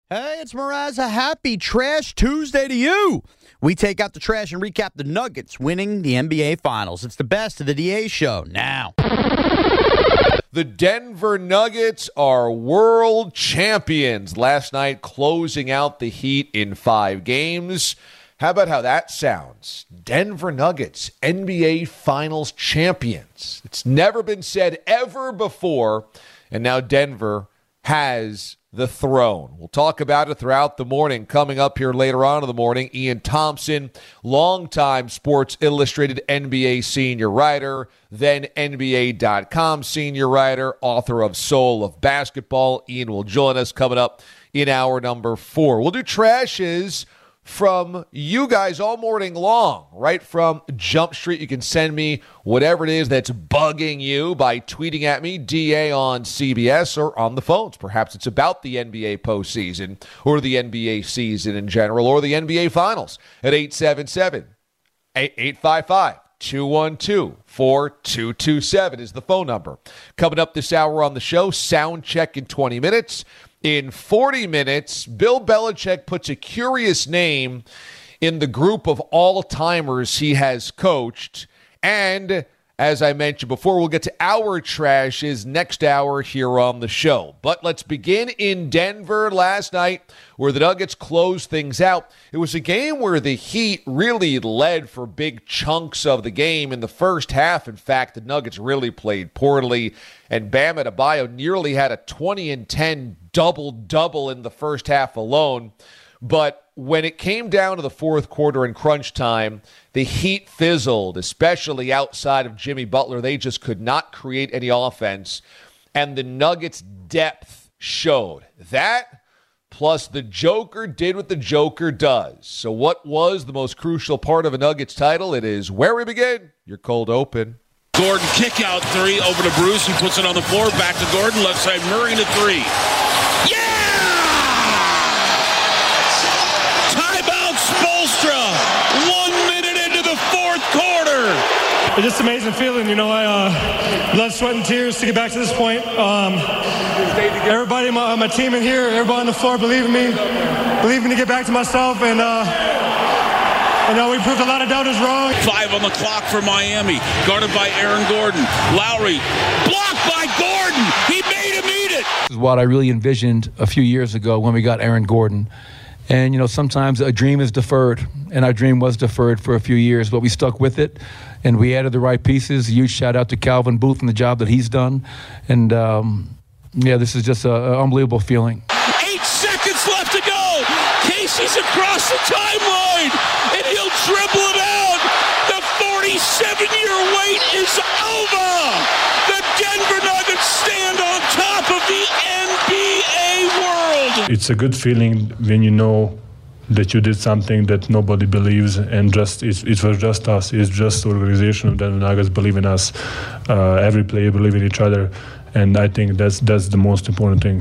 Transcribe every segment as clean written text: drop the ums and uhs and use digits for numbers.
Hey, it's Mraz. A happy Trash Tuesday to you. We take out the trash and recap the Nuggets winning the NBA Finals. It's the best of the DA show now. The Denver Nuggets are world champions. Last night, closing out the Heat in 5 games. How about how that sounds? Denver Nuggets, NBA Finals champions. It's never been said ever before, and now Denver has the throne. We'll talk about it throughout the morning. Coming up here later on in the morning, Ian Thompson, longtime Sports Illustrated NBA senior writer, then NBA.com senior writer, author of Soul of Basketball. Ian will join us coming up in hour number 4. We'll do trashes from you guys all morning long, right from Jump Street. You can send me whatever it is that's bugging you by tweeting at me, DA on CBS, or on the phones. Perhaps it's about the NBA postseason or the NBA season in general or the NBA Finals at 877-855-212-4227 is the phone number. Coming up this hour on the show, sound check in 20 minutes. In 40 minutes, Bill Belichick puts a curious name in the group of all-timers he has coached. And as I mentioned before, we'll get to our trashes next hour here on the show. But let's begin in Denver last night, where the Nuggets closed things out. It was a game where the Heat really led for big chunks of the game in the first half. In fact, the Nuggets really played poorly, and Bam Adebayo nearly had a 20-10 double-double in the first half alone. But when it came down to the fourth quarter in crunch time, the Heat fizzled, especially outside of Jimmy Butler. They just could not create any offense, and the Nuggets' depth showed. That, plus the Joker did what the Joker does. So what was the most crucial part of a Nuggets title? It is where we begin. Your cold open. Gordon kick out 3 over to Bruce. He puts it on the floor. Back to Gordon. Left side Murray to 3. Yeah! Timeout Spoelstra. 1 minute into the fourth quarter. It's just an amazing feeling. You know, I blood, sweat, and tears to get back to this point. Everybody on my team in here, everybody on the floor believe in me to get back to myself, and we proved a lot of doubters wrong. 5 on the clock for Miami, guarded by Aaron Gordon. Lowry, blocked by Gordon. He made him eat it. This is what I really envisioned a few years ago when we got Aaron Gordon. And, you know, sometimes a dream is deferred, and our dream was deferred for a few years, but we stuck with it, and we added the right pieces. Huge shout-out to Calvin Booth and the job that he's done. And, this is just an unbelievable feeling. 8 seconds left to go. Casey's across the timeline, and he'll dribble it out. The 47-year wait is over. The Denver Nuggets stand on top of the NBA world. It's a good feeling when you know that you did something that nobody believes, and just it was just us. It's just the organization of Denver Nuggets believe in us. Every player believe in each other, and I think that's the most important thing.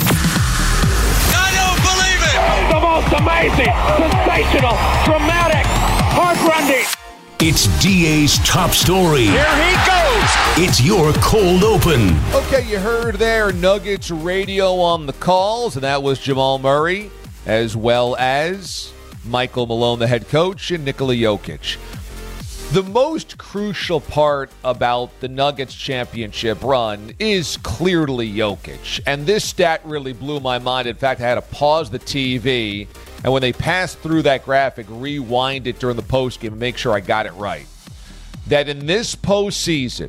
I don't believe it. The most amazing, sensational, dramatic, heart-rending. It's DA's top story. Here he goes. It's your cold open. Okay, you heard there Nuggets radio on the calls, and that was Jamal Murray, as well as Michael Malone, the head coach, and Nikola Jokic. The most crucial part about the Nuggets championship run is clearly Jokic. And this stat really blew my mind. In fact, I had to pause the TV, and when they passed through that graphic, rewind it during the postgame and make sure I got it right. That in this postseason,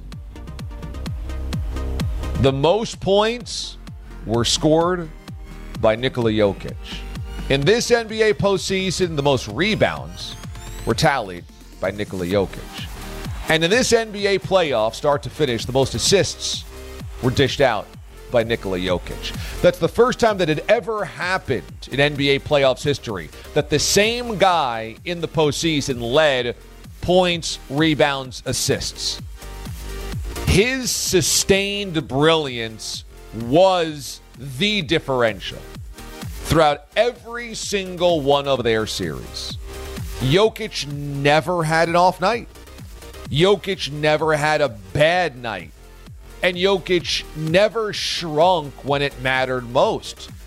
the most points were scored by Nikola Jokic. In this NBA postseason, the most rebounds were tallied by Nikola Jokic. And in this NBA playoff, start to finish, the most assists were dished out by Nikola Jokic. That's the first time that it ever happened in NBA playoffs history that the same guy in the postseason led points, rebounds, assists. His sustained brilliance was the differential throughout every single one of their series. Jokic never had an off night. Jokic never had a bad night. And Jokic never shrunk when it mattered most.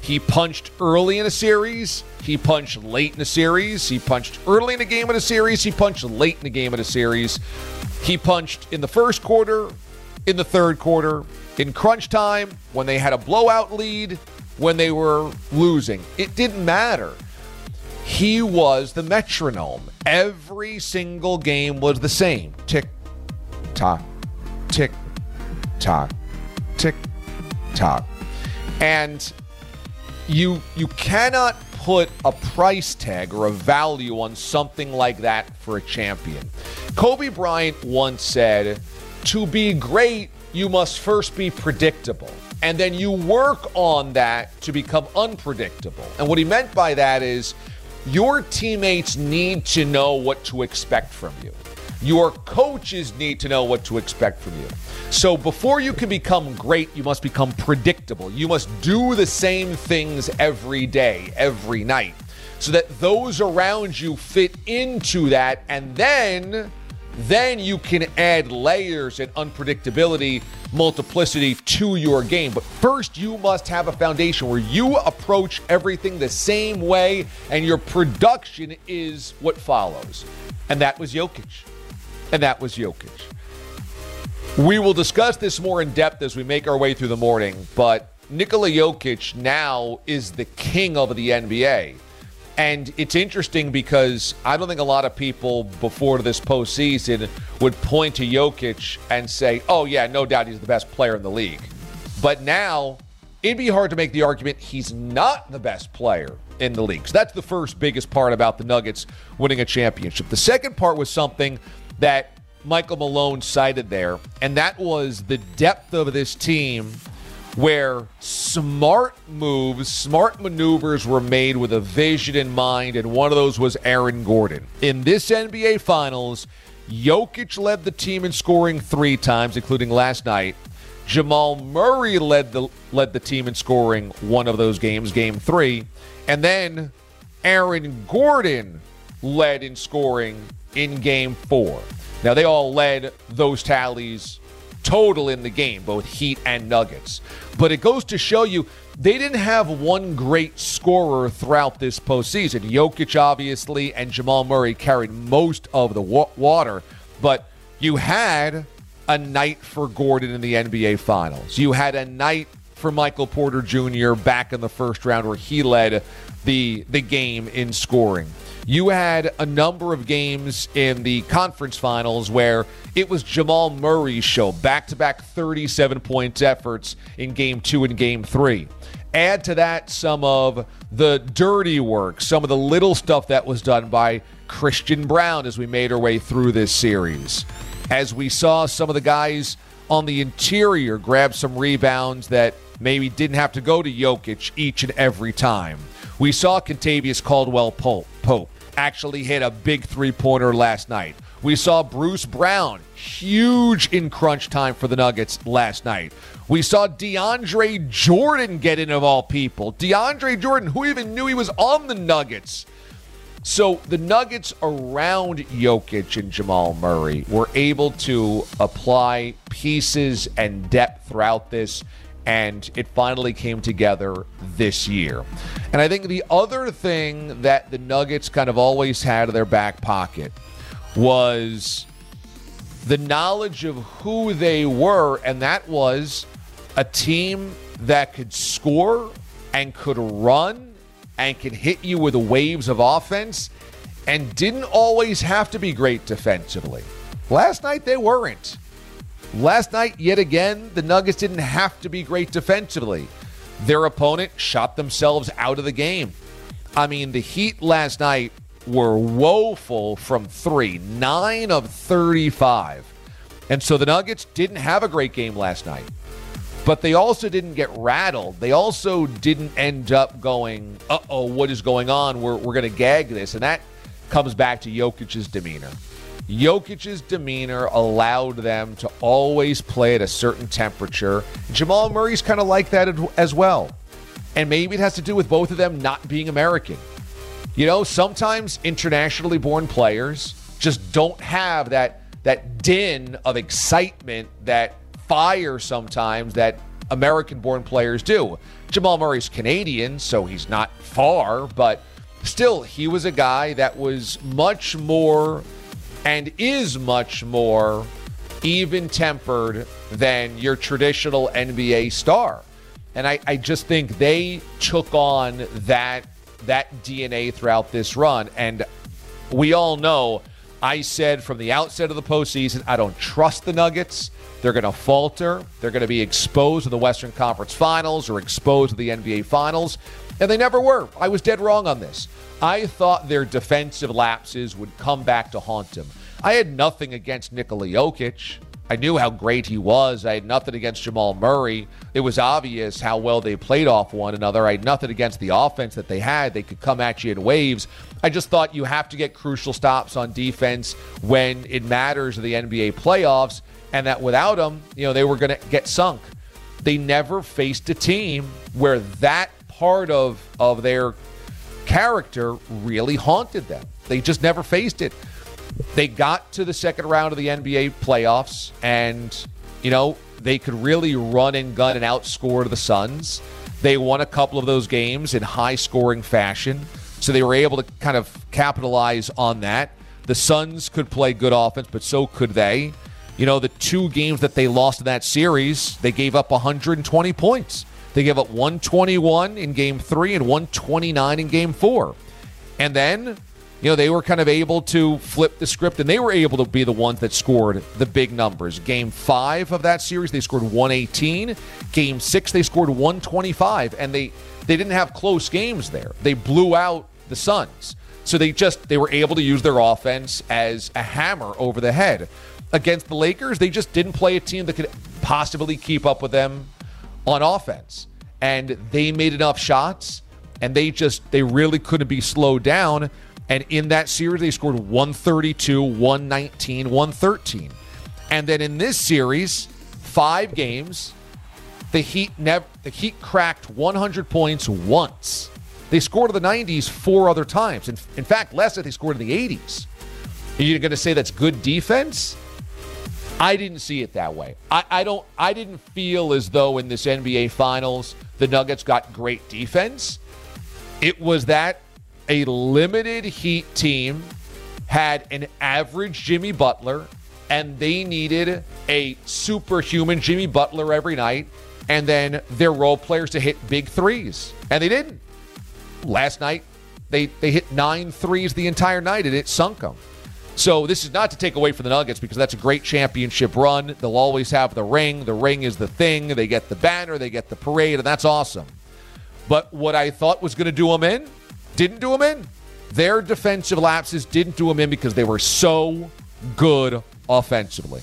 He punched early in a series. He punched late in a series. He punched early in a game of a series. He punched late in a game of a series. He punched in the first quarter, in the third quarter, in crunch time, when they had a blowout lead, when they were losing. It didn't matter. He was the metronome. Every single game was the same. Tick, tock, tick, tock, tick, tock. And you cannot put a price tag or a value on something like that for a champion. Kobe Bryant once said, to be great, you must first be predictable. And then you work on that to become unpredictable. And what he meant by that is your teammates need to know what to expect from you. Your coaches need to know what to expect from you. So before you can become great, you must become predictable. You must do the same things every day, every night, so that those around you fit into that, and then you can add layers and unpredictability, multiplicity to your game. But first, you must have a foundation where you approach everything the same way, and your production is what follows. And that was Jokic. We will discuss this more in depth as we make our way through the morning, but Nikola Jokic now is the king of the NBA. And it's interesting because I don't think a lot of people before this postseason would point to Jokic and say, oh, yeah, no doubt he's the best player in the league. But now it'd be hard to make the argument he's not the best player in the league. So that's the first biggest part about the Nuggets winning a championship. The second part was something that Michael Malone cited there, and that was the depth of this team, where smart moves, smart maneuvers were made with a vision in mind, and one of those was Aaron Gordon. In this NBA Finals, Jokic led the team in scoring 3 times, including last night. Jamal Murray led the team in scoring one of those games, Game 3. And then Aaron Gordon led in scoring in Game 4. Now, they all led those tallies total in the game, both Heat and Nuggets. But it goes to show you they didn't have one great scorer throughout this postseason. Jokic, obviously, and Jamal Murray carried most of the water. But you had a night for Gordon in the NBA Finals. You had a night for Michael Porter Jr. back in the first round where he led the game in scoring. You had a number of games in the conference finals where it was Jamal Murray's show, back-to-back 37-point efforts in Game 2 and Game 3. Add to that some of the dirty work, some of the little stuff that was done by Christian Braun as we made our way through this series. As we saw some of the guys on the interior grab some rebounds that maybe didn't have to go to Jokic each and every time. We saw Kentavious Caldwell-Pope actually hit a big three-pointer last night. We saw Bruce Brown, huge in crunch time for the Nuggets last night. We saw DeAndre Jordan get in, of all people. DeAndre Jordan, who even knew he was on the Nuggets? So the Nuggets around Jokic and Jamal Murray were able to apply pieces and depth throughout this, and it finally came together this year. And I think the other thing that the Nuggets kind of always had in their back pocket was the knowledge of who they were, and that was a team that could score and could run and could hit you with waves of offense and didn't always have to be great defensively. Last night, they weren't. Last night, yet again, the Nuggets didn't have to be great defensively. Their opponent shot themselves out of the game. I mean, the Heat last night were woeful from 3, 9 of 35. And so the Nuggets didn't have a great game last night. But they also didn't get rattled. They also didn't end up going, uh-oh, what is going on? We're going to gag this. And that comes back to Jokic's demeanor. Jokic's demeanor allowed them to always play at a certain temperature. Jamal Murray's kind of like that as well. And maybe it has to do with both of them not being American. You know, sometimes internationally born players just don't have that din of excitement, that fire sometimes that American-born players do. Jamal Murray's Canadian, so he's not far, but still, he was a guy that was much more and is much more even-tempered than your traditional NBA star. And I just think they took on that DNA throughout this run. And we all know, I said from the outset of the postseason, I don't trust the Nuggets. They're going to falter. They're going to be exposed in the Western Conference Finals or exposed to the NBA Finals. And they never were. I was dead wrong on this. I thought their defensive lapses would come back to haunt them. I had nothing against Nikola Jokic. I knew how great he was. I had nothing against Jamal Murray. It was obvious how well they played off one another. I had nothing against the offense that they had. They could come at you in waves. I just thought you have to get crucial stops on defense when it matters in the NBA playoffs, and that without them, they were going to get sunk. They never faced a team where that part of their character really haunted them. They just never faced it. They got to the second round of the NBA playoffs, and, they could really run and gun and outscore the Suns. They won a couple of those games in high-scoring fashion, so they were able to kind of capitalize on that. The Suns could play good offense, but so could they. The two games that they lost in that series, they gave up 120 points. They gave up 121 in Game 3 and 129 in Game 4. And then, they were kind of able to flip the script, and they were able to be the ones that scored the big numbers. Game 5 of that series, they scored 118. Game 6, they scored 125, and they didn't have close games there. They blew out the Suns. So they were able to use their offense as a hammer over the head. Against the Lakers, they just didn't play a team that could possibly keep up with them on offense. And they made enough shots, and they really couldn't be slowed down. And in that series, they scored 132, 119, 113. And then in this series, 5 games, the Heat cracked 100 points once. They scored in the 90s 4 other times. In fact, last night they scored in the 80s. Are you going to say that's good defense? I didn't see it that way. I didn't feel as though in this NBA Finals the Nuggets got great defense. It was that a limited Heat team had an average Jimmy Butler, and they needed a superhuman Jimmy Butler every night, and then their role players to hit big threes. And they didn't. Last night, they hit 9 threes the entire night, and it sunk them. So this is not to take away from the Nuggets, because that's a great championship run. They'll always have the ring. The ring is the thing. They get the banner. They get the parade, and that's awesome. But what I thought was going to do them in didn't do them in. Their defensive lapses didn't do them in because they were so good offensively.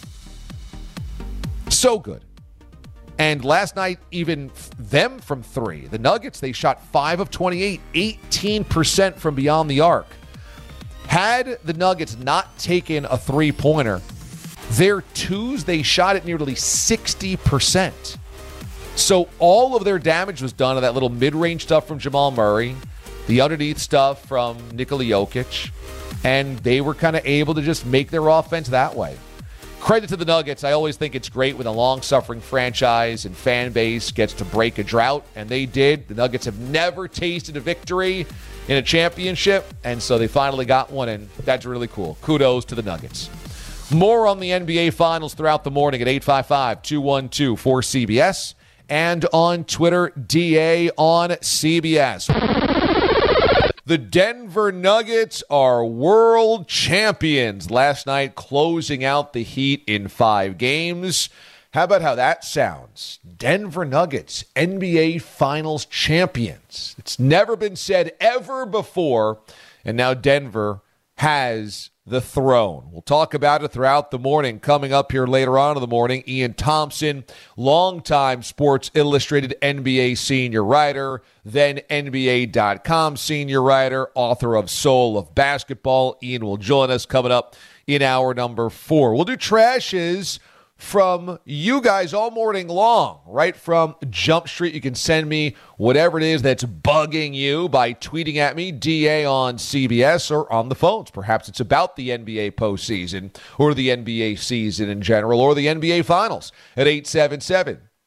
So good. And last night, even them from 3, the Nuggets, they shot 5 of 28, 18% from beyond the arc. Had the Nuggets not taken a three-pointer, their twos, they shot at nearly 60%. So all of their damage was done on that little mid-range stuff from Jamal Murray, the underneath stuff from Nikola Jokic, and they were kind of able to just make their offense that way. Credit to the Nuggets. I always think it's great when a long-suffering franchise and fan base gets to break a drought, and they did. The Nuggets have never tasted a victory in a championship, and so they finally got one, and that's really cool. Kudos to the Nuggets. More on the NBA Finals throughout the morning at 855-212-4CBS and on Twitter, DA on CBS. The Denver Nuggets are world champions. Last night, closing out the Heat in 5 games. How about how that sounds? Denver Nuggets, NBA Finals champions. It's never been said ever before, and now Denver has the throne. We'll talk about it throughout the morning. Coming up here later on in the morning, Ian Thompson, longtime Sports Illustrated NBA senior writer, then NBA.com senior writer, author of Soul of Basketball. Ian will join us coming up in hour number 4. We'll do trashes from you guys all morning long, right from Jump Street. You can send me whatever it is that's bugging you by tweeting at me, DA on CBS, or on the phones. Perhaps it's about the NBA postseason or the NBA season in general or the NBA Finals at 877-879-3776.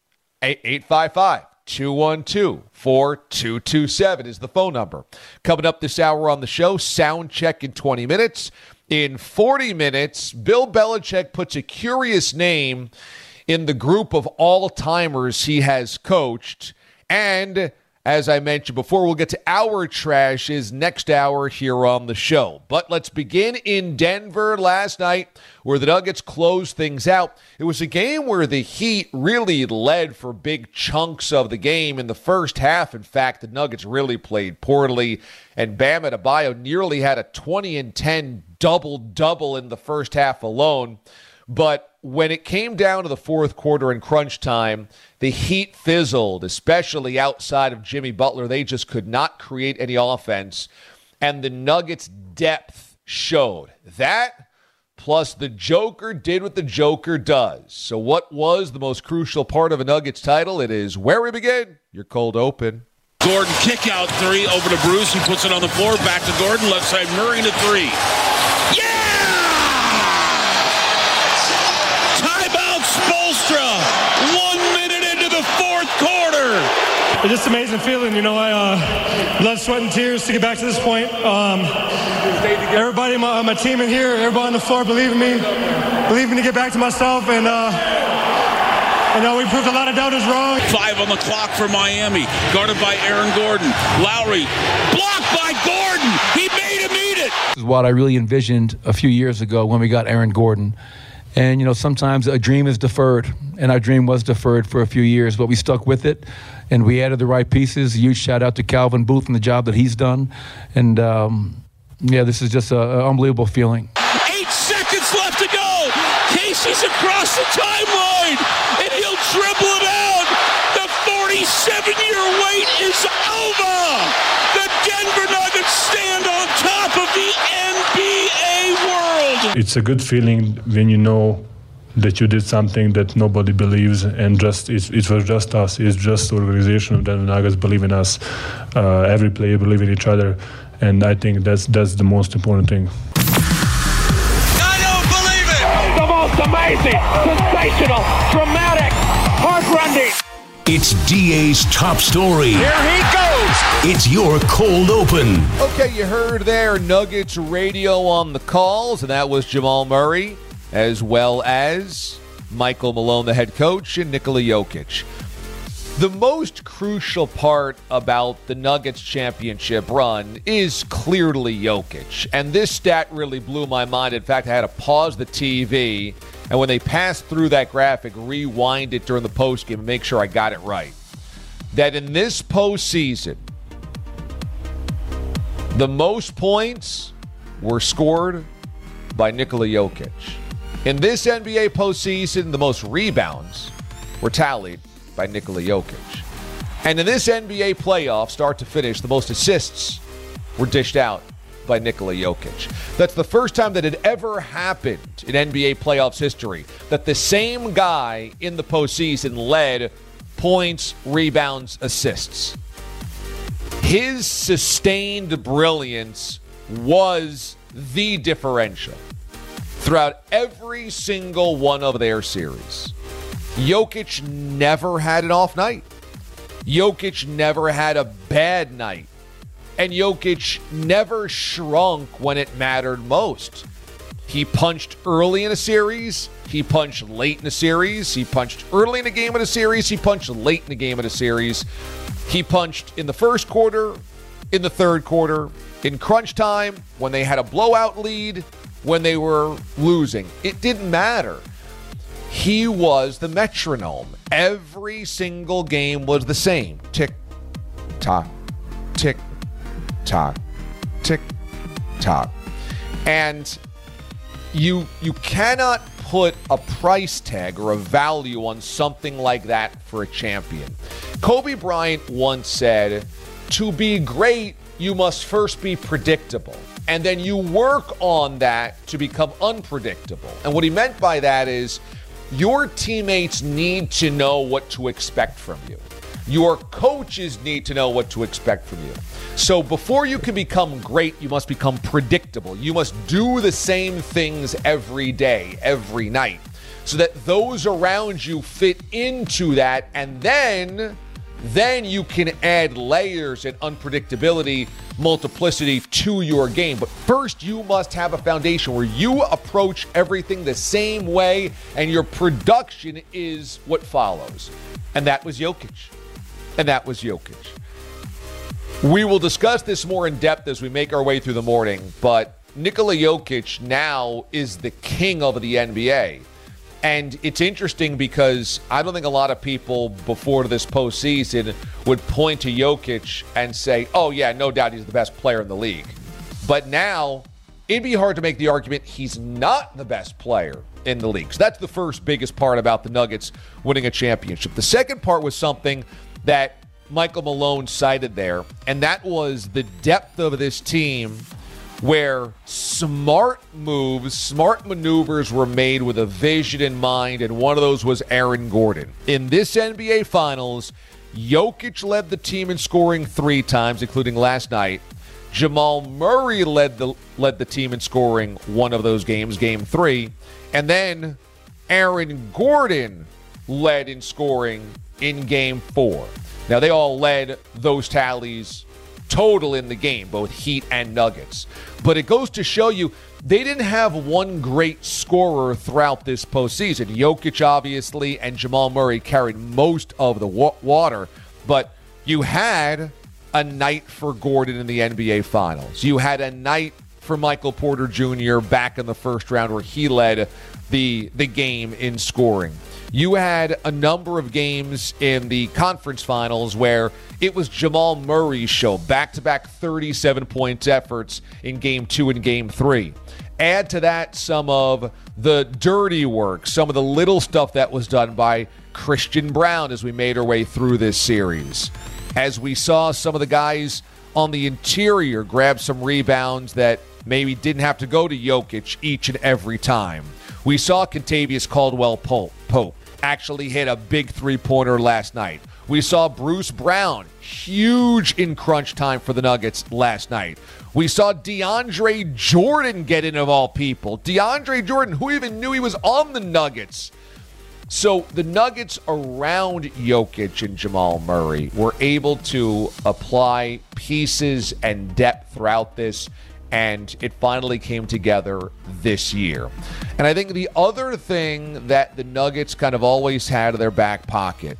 855-212-4227 is the phone number. Coming up this hour on the show, sound check in 20 minutes. In 40 minutes, Bill Belichick puts a curious name in the group of all-timers he has coached. And as I mentioned before, we'll get to our trashes next hour here on the show. But let's begin in Denver last night, where the Nuggets closed things out. It was a game where the Heat really led for big chunks of the game in the first half. In fact, the Nuggets really played poorly, and Bam Adebayo nearly had a 20-10 double-double in the first half alone. But when it came down to the fourth quarter in crunch time, the Heat fizzled, especially outside of Jimmy Butler. They just could not create any offense, and the Nuggets' depth showed. That, plus the Joker did what the Joker does. So what was the most crucial part of a Nuggets title? It is where we begin. Your cold open. Gordon kick out three over to Bruce. He puts it on the floor. Back to Gordon. Left side Murray to three. Yeah! Timeout Spoelstra. 1 minute into the fourth quarter. It's just an amazing feeling. You know, I blood, sweat, and tears to get back to this point. Everybody, my team in here, everybody on the floor, believe in me to get back to myself, and we proved a lot of doubters wrong. 5 on the clock for Miami, guarded by Aaron Gordon. Lowry, blocked by Gordon. He made him eat it. This is what I really envisioned a few years ago when we got Aaron Gordon. And, you know, sometimes a dream is deferred, and our dream was deferred for a few years, but we stuck with it, and we added the right pieces. A huge shout out to Calvin Booth and the job that he's done. And, this is just an unbelievable feeling. 8 seconds left to go. Casey's across the timeline, and he'll dribble it out. The 47-year wait is over. The Denver Nuggets stand on top of the NBA world. It's a good feeling when you know that you did something that nobody believes, and just it was just us. It's just the organization of Denver Nuggets believe in us. Every player believe in each other, and I think that's the most important thing. I don't believe it. The most amazing, sensational, dramatic, heart-rending. It's DA's top story. Here he goes. It's your cold open. Okay, you heard there Nuggets radio on the calls, and that was Jamal Murray, as well as Michael Malone, the head coach, and Nikola Jokic. The most crucial part about the Nuggets championship run is clearly Jokic. And this stat really blew my mind. In fact, I had to pause the TV, and when they passed through that graphic, rewind it during the postgame and make sure I got it right. That in this postseason, the most points were scored by Nikola Jokic. In this NBA postseason, the most rebounds were tallied by Nikola Jokic. And in this NBA playoff, start to finish, the most assists were dished out by Nikola Jokic. That's the first time that it ever happened in NBA playoffs history that the same guy in the postseason led points, rebounds, assists. His sustained brilliance was the differential throughout every single one of their series. Jokic never had an off night. Jokic never had a bad night. And Jokic never shrunk when it mattered most. He punched early in a series. He punched late in a series. He punched early in a game of a series. He punched late in the game of a series. He punched in the first quarter, in the third quarter, in crunch time, when they had a blowout lead, when they were losing. It didn't matter. He was the metronome. Every single game was the same. Tick, tock, tick, tock, tick, tock. And you cannot put a price tag or a value on something like that for a champion. Kobe Bryant once said, to be great, you must first be predictable. And then you work on that to become unpredictable. And what he meant by that is your teammates need to know what to expect from you. Your coaches need to know what to expect from you. So before you can become great, you must become predictable. You must do the same things every day, every night. so that those around you fit into that, and then you can add layers and unpredictability, multiplicity to your game. But first, you must have a foundation where you approach everything the same way, and your production is what follows. And that was Jokic. We will discuss this more in depth as we make our way through the morning, but Nikola Jokic now is the king of the NBA. And it's interesting because I don't think a lot of people before this postseason would point to Jokic and say, oh, yeah, no doubt he's the best player in the league. But now it'd be hard to make the argument he's not the best player in the league. So that's the first biggest part about the Nuggets winning a championship. The second part was something that Michael Malone cited there, and that was the depth of this team, where smart moves, smart maneuvers were made with a vision in mind, and one of those was Aaron Gordon. In this NBA Finals, Jokic led the team in scoring 3 times, including last night. Jamal Murray led the team in scoring one of those games, Game 3. And then Aaron Gordon led in scoring in Game 4. Now, they all led those tallies total in the game, both Heat and Nuggets. But it goes to show you they didn't have one great scorer throughout this postseason. Jokic, obviously, and Jamal Murray carried most of the water. But you had a night for Gordon in the NBA Finals. You had a night for Michael Porter Jr. back in the first round where he led the game in scoring. You had a number of games in the conference finals where it was Jamal Murray's show, back-to-back 37-point efforts in Game 2 and Game 3. Add to that some of the dirty work, some of the little stuff that was done by Christian Brown as we made our way through this series. As we saw some of the guys on the interior grab some rebounds that maybe didn't have to go to Jokic each and every time. We saw Kentavious Caldwell-Pope actually hit a big three-pointer last night. We saw Bruce Brown, huge in crunch time for the Nuggets last night. We saw DeAndre Jordan get in, of all people. DeAndre Jordan, who even knew he was on the Nuggets? So the Nuggets around Jokic and Jamal Murray were able to apply pieces and depth throughout this, and it finally came together this year. And I think the other thing that the Nuggets kind of always had in their back pocket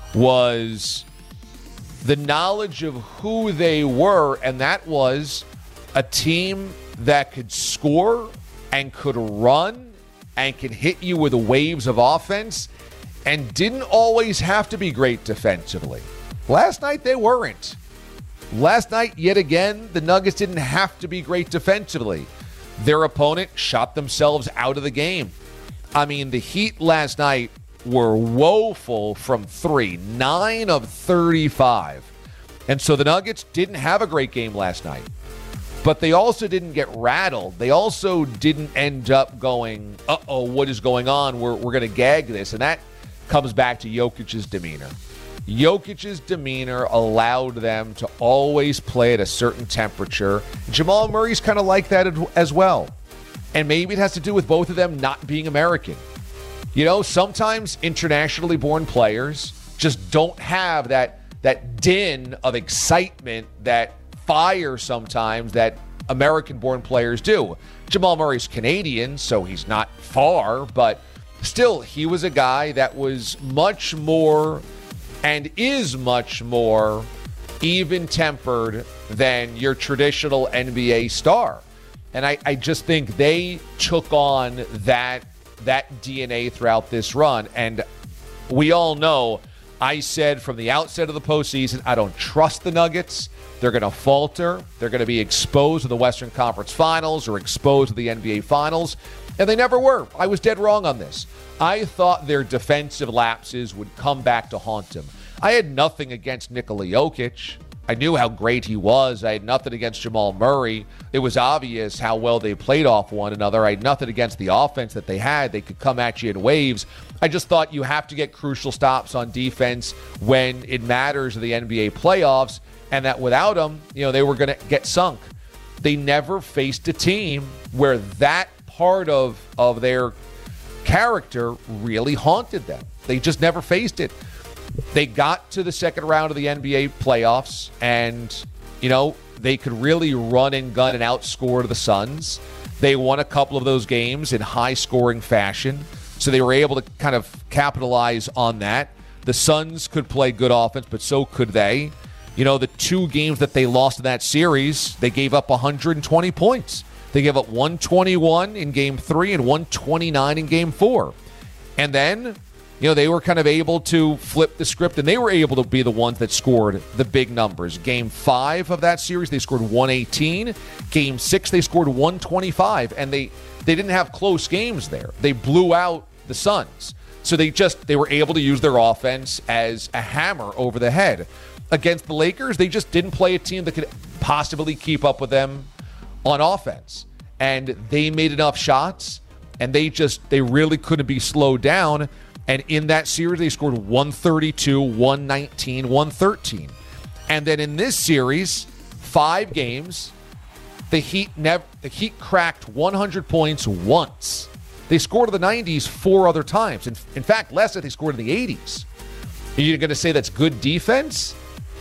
was the knowledge of who they were, and that was a team that could score and could run and could hit you with waves of offense and didn't always have to be great defensively. Last night, they weren't. Last night, yet again, the Nuggets didn't have to be great defensively. Their opponent shot themselves out of the game. I mean, the Heat last night were woeful from 3, 9 of 35. And so the Nuggets didn't have a great game last night. But they also didn't get rattled. They also didn't end up going, uh-oh, what is going on? We're going to gag this. And that comes back to Jokic's demeanor. Jokic's demeanor allowed them to always play at a certain temperature. Jamal Murray's kind of like that as well. And maybe it has to do with both of them not being American. You know, sometimes internationally born players just don't have that din of excitement, that fire sometimes that American-born players do. Jamal Murray's Canadian, so he's not far, but still, he was a guy that was much more and is much more even-tempered than your traditional NBA star. And I just think they took on that DNA throughout this run. And we all know, I said from the outset of the postseason, I don't trust the Nuggets. They're going to falter. They're going to be exposed to the Western Conference Finals or exposed to the NBA Finals. And they never were. I was dead wrong on this. I thought their defensive lapses would come back to haunt them. I had nothing against Nikola Jokic. I knew how great he was. I had nothing against Jamal Murray. It was obvious how well they played off one another. I had nothing against the offense that they had. They could come at you in waves. I just thought you have to get crucial stops on defense when it matters in the NBA playoffs, and that without them, they were going to get sunk. They never faced a team where that part of their character really haunted them. They just never faced it. They got to the second round of the NBA playoffs, and, they could really run and gun and outscore the Suns. They won a couple of those games in high-scoring fashion, so they were able to kind of capitalize on that. The Suns could play good offense, but so could they. The 2 games that they lost in that series, they gave up 120 points. They gave up 121 in Game 3 and 129 in Game 4. And then, they were kind of able to flip the script, and they were able to be the ones that scored the big numbers. Game 5 of that series, they scored 118. Game 6, they scored 125, and they didn't have close games there. They blew out the Suns. So they were able to use their offense as a hammer over the head. Against the Lakers, they just didn't play a team that could possibly keep up with them on offense. And they made enough shots, and they really couldn't be slowed down. And in that series, they scored 132, 119, 113. And then in this series, 5 games, the Heat cracked 100 points once. They scored in the 90s 4 other times. In fact, last night they scored in the 80s. Are you going to say that's good defense?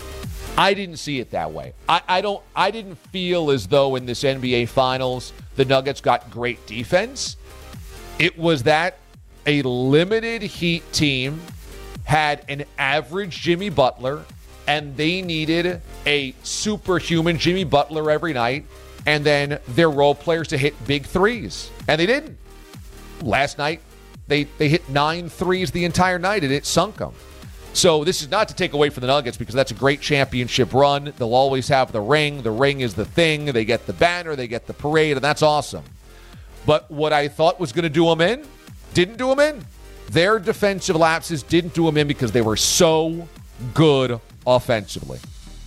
I didn't see it that way. I didn't feel as though in this NBA Finals the Nuggets got great defense. It was that a limited Heat team had an average Jimmy Butler, and they needed a superhuman Jimmy Butler every night, and then their role players to hit big threes. And they didn't. Last night, they hit 9 threes the entire night, and it sunk them. So this is not to take away from the Nuggets, because that's a great championship run. They'll always have the ring. The ring is the thing. They get the banner. They get the parade, and that's awesome. But what I thought was going to do them in, didn't do them in. Their defensive lapses didn't do them in because they were so good offensively.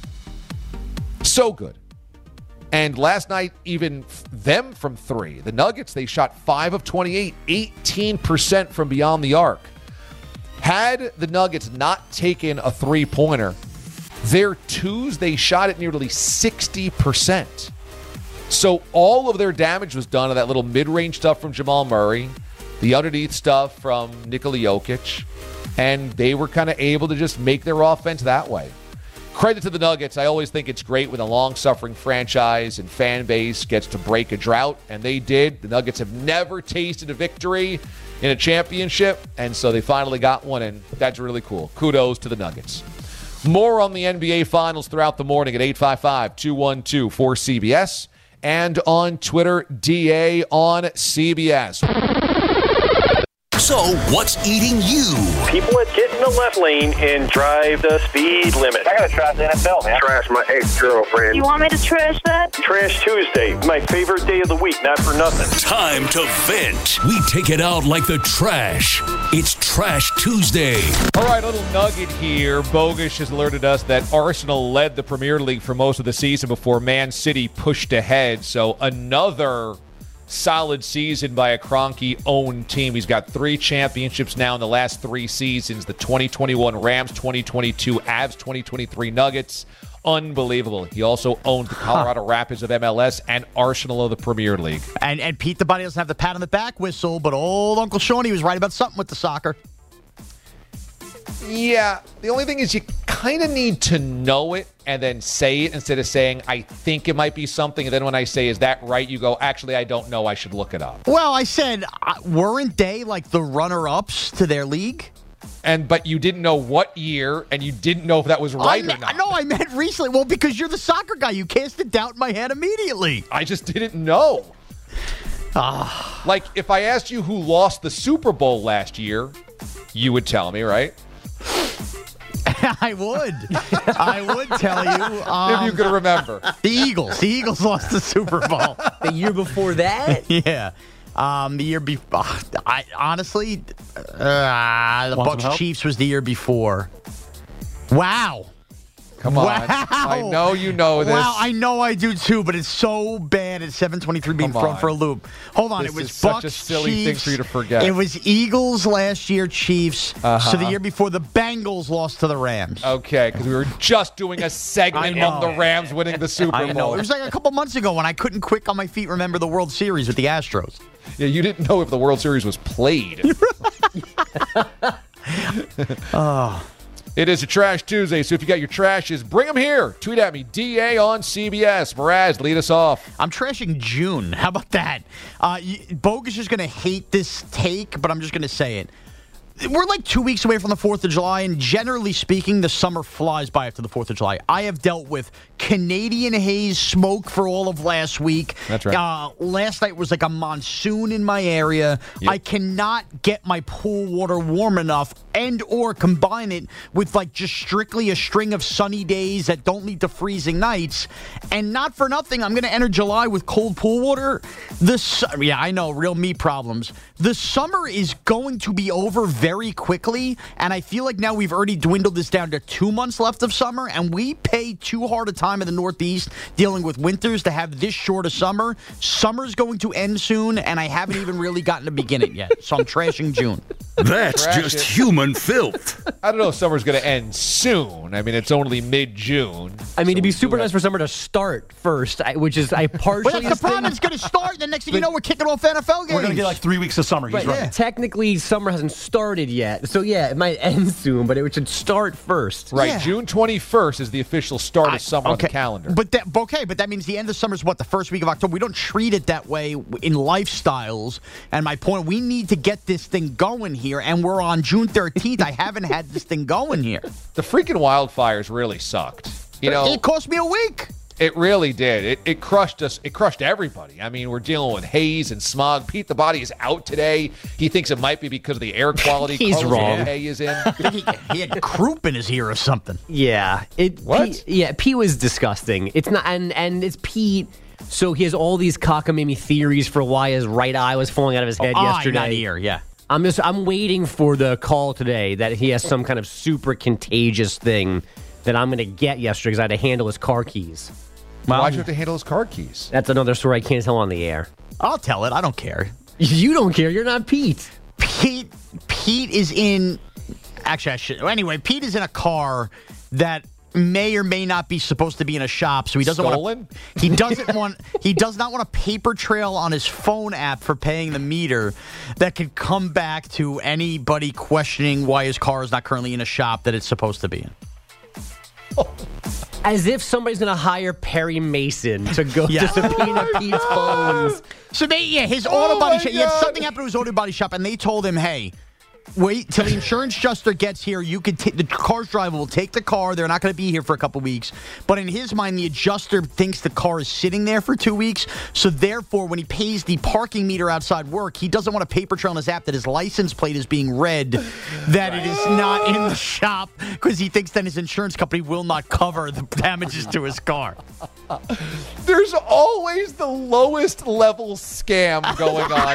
So good. And last night, even them from 3, the Nuggets, they shot 5 of 28, 18% from beyond the arc. Had the Nuggets not taken a three-pointer, their 2s, they shot at nearly 60%. So all of their damage was done on that little mid-range stuff from Jamal Murray, the underneath stuff from Nikola Jokic, and they were kind of able to just make their offense that way. Credit to the Nuggets. I always think it's great when a long-suffering franchise and fan base gets to break a drought, and they did. The Nuggets have never tasted a victory in a championship, and so they finally got one, and that's really cool. Kudos to the Nuggets. More on the NBA Finals throughout the morning at 855-212-4CBS and on Twitter, DA on CBS. So, what's eating you? People that get in the left lane and drive the speed limit. I gotta trash the NFL, man. Trash my ex-girlfriend. You want me to trash that? Trash Tuesday, my favorite day of the week, not for nothing. Time to vent. We take it out like the trash. It's Trash Tuesday. All right, a little nugget here. Bogusch has alerted us that Arsenal led the Premier League for most of the season before Man City pushed ahead. So another solid season by a Kroenke-owned team. He's got 3 championships now in the last 3 seasons. The 2021 Rams, 2022 Avs, 2023 Nuggets. Unbelievable. He also owns the Colorado Rapids of MLS and Arsenal of the Premier League. And Pete the Buddy doesn't have the pat on the back whistle, but old Uncle Shawnee was right about something with the soccer. Yeah, the only thing is you kind of need to know it and then say it instead of saying, I think it might be something. And then when I say, is that right? You go, actually, I don't know. I should look it up. Well, I said, weren't they like the runner-ups to their league? But you didn't know what year, and you didn't know if that was right or not. No, I meant recently. Well, because you're the soccer guy. You cast a doubt in my head immediately. I just didn't know. Like, if I asked you who lost the Super Bowl last year, you would tell me, right? I would tell you. If you could remember. The Eagles. The Eagles lost the Super Bowl. The year before that? Yeah. The year before. Honestly, the Bucs Chiefs was the year before. Wow. Come on. Wow. I know you know this. Wow, I know I do too, but it's so bad at 7:23 being thrown for a loop. Hold on, This it was is such Bucks, a silly Chiefs. thing for you to forget. It was Eagles last year, Chiefs. So the year before, the Bengals lost to the Rams. Okay, because we were just doing a segment on the Rams winning the Super Bowl. I know. It was like a couple months ago when I couldn't quick on my feet remember the World Series with the Astros. Yeah, you didn't know if the World Series was played. It is a Trash Tuesday, so if you got your trashes, bring them here. Tweet at me, DA on CBS. Mraz, lead us off. I'm trashing June. How about that? Bogus is going to hate this take, but I'm just going to say it. We're like 2 weeks away from the 4th of July, and generally speaking, the summer flies by after the 4th of July. I have dealt with Canadian haze smoke for all of last week. That's right. Last night was like a monsoon in my area. Yep. I cannot get my pool water warm enough and or combine it with like just strictly a string of sunny days that don't lead to freezing nights. And not for nothing, I'm going to enter July with cold pool water. Yeah, I know, real me problems. The summer is going to be over very quickly, and I feel like now we've already dwindled this down to 2 months left of summer, and we pay too hard a time in the Northeast dealing with winters to have this short a summer. Summer's going to end soon, and I haven't even really gotten to begin it yet, so I'm trashing June. That's just human filth. I don't know if summer's going to end soon. I mean, it's only mid-June. I mean, it'd be super nice for summer to start first, which is I partially. But that's the problem. It's going to start. The next thing you know, we're kicking off NFL games. We're going to get like 3 weeks of summer. He's right. Technically, summer hasn't started yet. So, yeah, it might end soon, but it should start first. Right. Yeah. June 21st is the official start of summer on the calendar. But that means the end of summer is what, the first week of October? We don't treat it that way in lifestyles. And my point, we need to get this thing going here, and we're on June 13th. I haven't had this thing going here. The freaking wildfires really sucked. It cost me a week. It really did. It crushed us. It crushed everybody. I mean, we're dealing with haze and smog. Pete the Body is out today. He thinks it might be because of the air quality. He's wrong. Hay is in. he had croup in his ear or something. Yeah. What? Pete was disgusting. It's not, and it's Pete. So he has all these cockamamie theories for why his right eye was falling out of his head yesterday. Not ear, yeah. I'm waiting for the call today that he has some kind of super contagious thing that I'm going to get yesterday because I had to handle his car keys. Why'd you have to handle his car keys? That's another story I can't tell on the air. I'll tell it. I don't care. You don't care. You're not Pete. Pete is in... Actually, I should... Anyway, Pete is in a car that may or may not be supposed to be in a shop, so he doesn't Stolen? He does not want a paper trail on his phone app for paying the meter that could come back to anybody questioning why his car is not currently in a shop that it's supposed to be in. As if somebody's going to hire Perry Mason to go to subpoena Pete's phones. So his auto body shop. He had something happen to his auto body shop, and they told him, "Hey, wait till the insurance adjuster gets here. You could the car's driver will take the car. They're not going to be here for a couple weeks." But in his mind, the adjuster thinks the car is sitting there for 2 weeks. So therefore, when he pays the parking meter outside work, he doesn't want a paper trail on his app that his license plate is being read, that it is not in the shop, because he thinks then his insurance company will not cover the damages to his car. There's always the lowest level scam going on.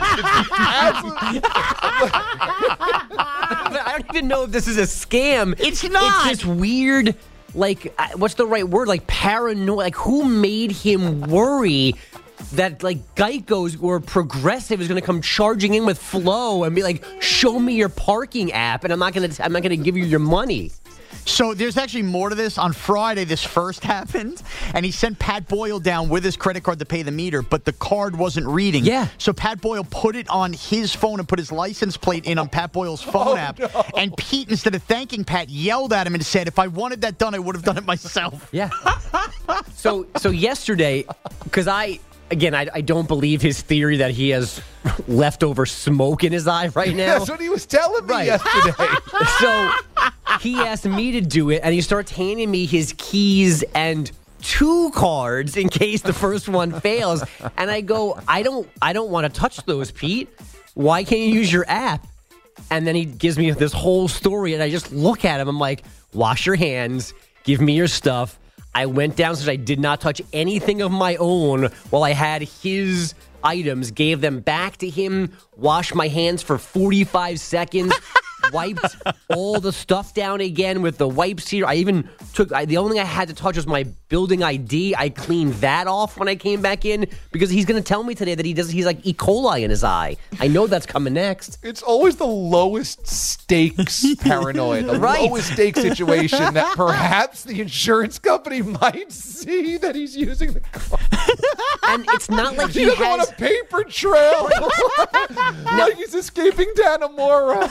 I don't even know if this is a scam. It's not. It's this weird, like, what's the right word? Like, paranoid. Like, who made him worry that, like, Geico's or Progressive is going to come charging in with Flow and be like, show me your parking app, and I'm not going to give you your money. So there's actually more to this. On Friday, this first happened, and he sent Pat Boyle down with his credit card to pay the meter, but the card wasn't reading. Yeah. So Pat Boyle put it on his phone and put his license plate in on Pat Boyle's phone app. No. And Pete, instead of thanking Pat, yelled at him and said, "If I wanted that done, I would have done it myself." Yeah. So yesterday, because I don't believe his theory that he has leftover smoke in his eye right now. That's what he was telling me yesterday. So he asked me to do it, and he starts handing me his keys and 2 cards in case the first one fails. And I go, I don't want to touch those, Pete. Why can't you use your app? And then he gives me this whole story, and I just look at him. I'm like, wash your hands. Give me your stuff. I went downstairs. I did not touch anything of my own while I had his items, gave them back to him, washed my hands for 45 seconds, wiped all the stuff down again with the wipes here. I even took the only thing I had to touch was my building ID. I cleaned that off when I came back in because he's going to tell me today that he's like E. coli in his eye. I know that's coming next. It's always the lowest stakes paranoia, the lowest stakes situation that perhaps the insurance company might see that he's using the car. And it's not like he doesn't want a paper trail. Like he's escaping Dannemora.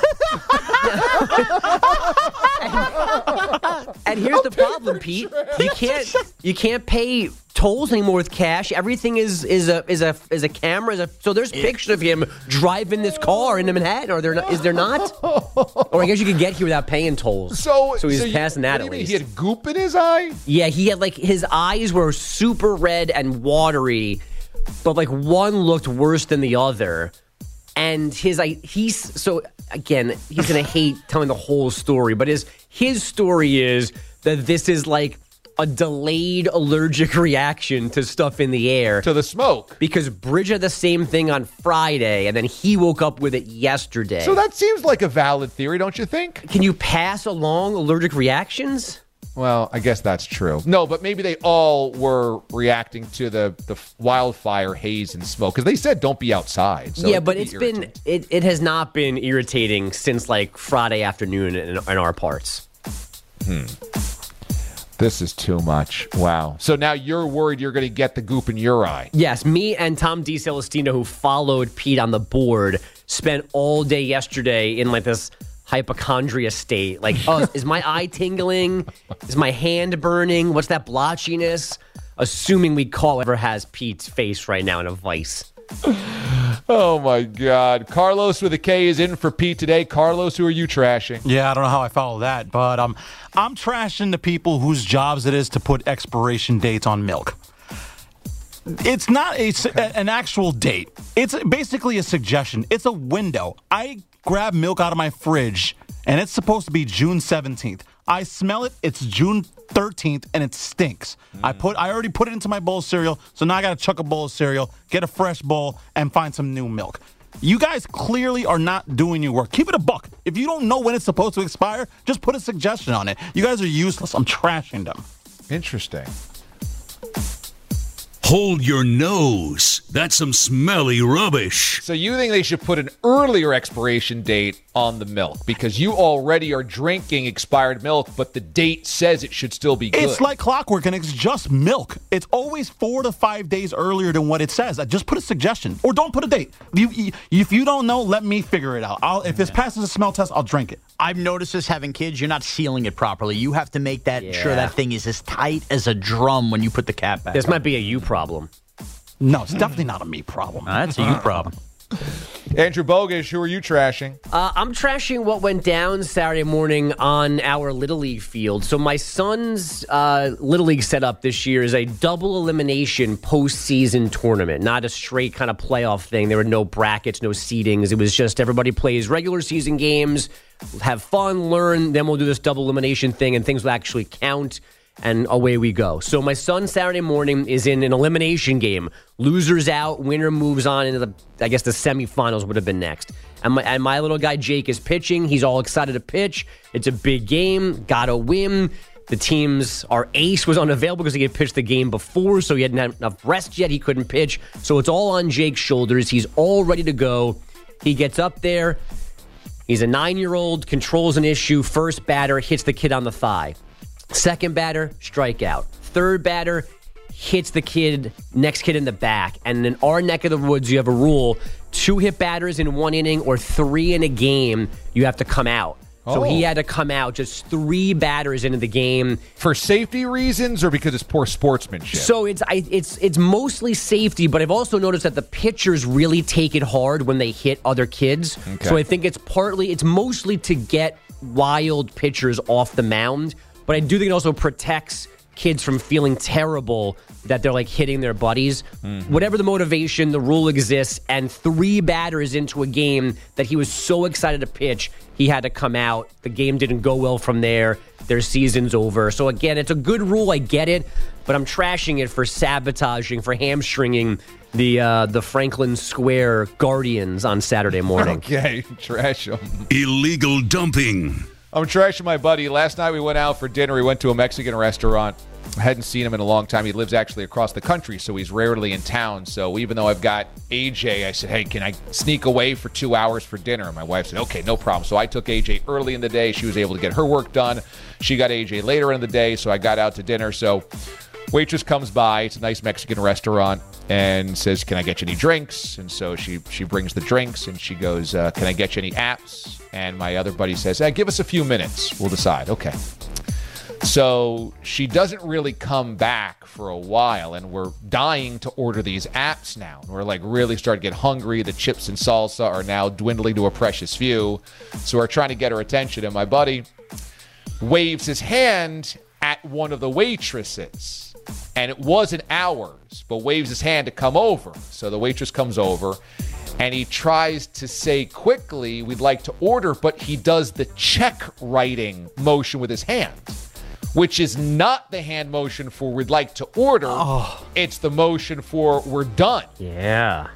And here's the problem, Pete. You can't pay tolls anymore with cash. Everything is a camera. So there's pictures of him driving this car into Manhattan. Is there not? Or I guess you could get here without paying tolls. So he's passing that at least. He had goop in his eye? Yeah, he had his eyes were super red and watery, but one looked worse than the other. And he's going to hate telling the whole story, but his story is that this is like a delayed allergic reaction to stuff in the air. To the smoke. Because Bridge had the same thing on Friday, and then he woke up with it yesterday. So that seems like a valid theory, don't you think? Can you pass along allergic reactions? Well, I guess that's true. No, but maybe they all were reacting to the wildfire haze and smoke because they said don't be outside. So yeah, but it has not been irritating since Friday afternoon in our parts. This is too much. Wow. So now you're worried you're going to get the goop in your eye. Yes, me and Tom DiCelestino, who followed Pete on the board, spent all day yesterday in this hypochondria state. Is my eye tingling? Is my hand burning? What's that blotchiness? Assuming we call whoever has Pete's face right now in a vice. Oh, my God. Carlos with a K is in for Pete today. Carlos, who are you trashing? Yeah, I don't know how I follow that, but I'm trashing the people whose jobs it is to put expiration dates on milk. It's not an actual date. It's basically a suggestion. It's a window. I grab milk out of my fridge, and it's supposed to be June 17th. I smell it. It's June 13th, and it stinks. I already put it into my bowl of cereal, so now I got to chuck a bowl of cereal, get a fresh bowl, and find some new milk. You guys clearly are not doing your work. Keep it a buck. If you don't know when it's supposed to expire, just put a suggestion on it. You guys are useless. I'm trashing them. Interesting. Hold your nose. That's some smelly rubbish. So you think they should put an earlier expiration date on the milk because you already are drinking expired milk, but the date says it should still be good. It's like clockwork, and it's just milk. It's always 4 to 5 days earlier than what it says. Just put a suggestion, or don't put a date. If you don't know, let me figure it out. If it passes a smell test, I'll drink it. I've noticed this having kids. You're not sealing it properly. You have to make sure that thing is as tight as a drum when you put the cap back. This might be a you problem. No, it's definitely not a me problem. That's a you problem. Andrew Bogish, who are you trashing? I'm trashing what went down Saturday morning on our Little League field. So my son's Little League setup this year is a double elimination postseason tournament, not a straight kind of playoff thing. There were no brackets, no seedings. It was just everybody plays regular season games, have fun, learn, then we'll do this double elimination thing, and things will actually count. And away we go. So my son Saturday morning is in an elimination game. Loser's out, winner moves on into the semifinals would have been next. And my little guy Jake is pitching. He's all excited to pitch. It's a big game. Gotta win. Our ace was unavailable because he had pitched the game before, so he hadn't had enough rest yet. He couldn't pitch. So it's all on Jake's shoulders. He's all ready to go. He gets up there. He's a 9-year-old, controls an issue. First batter hits the kid on the thigh. Second batter, strikeout. Third batter hits the next kid in the back. And in our neck of the woods, you have a rule: 2 hit batters in 1 inning or 3 in a game, you have to come out. So he had to come out just 3 batters into the game. For safety reasons or because it's poor sportsmanship? So it's mostly safety, but I've also noticed that the pitchers really take it hard when they hit other kids. Okay. So I think it's mostly to get wild pitchers off the mound. But I do think it also protects kids from feeling terrible that they're like hitting their buddies. Whatever the motivation, the rule exists, and 3 batters into a game that he was so excited to pitch, he had to come out. The game didn't go well from there. Their season's over. So again, it's a good rule, I get it, but I'm trashing it for sabotaging, for hamstringing the Franklin Square Guardians on Saturday morning. Okay, trash them. Illegal dumping. I'm trashing my buddy. Last night we went out for dinner. We went to a Mexican restaurant. I hadn't seen him in a long time. He lives actually across the country, so he's rarely in town. So even though I've got AJ, I said, hey, can I sneak away for 2 hours for dinner? And my wife said, okay, no problem. So I took AJ early in the day. She was able to get her work done. She got AJ later in the day, so I got out to dinner. So waitress comes by. It's a nice Mexican restaurant and says, can I get you any drinks? And so she brings the drinks, and she goes, can I get you any apps? And my other buddy says, give us a few minutes. We'll decide. Okay. So she doesn't really come back for a while, and we're dying to order these apps now. We're like really starting to get hungry. The chips and salsa are now dwindling to a precious few. So we're trying to get her attention, and my buddy waves his hand at one of the waitresses. And it wasn't ours, but waves his hand to come over. So the waitress comes over, and he tries to say quickly, we'd like to order, but he does the check writing motion with his hand, which is not the hand motion for we'd like to order. It's the motion for we're done. Yeah.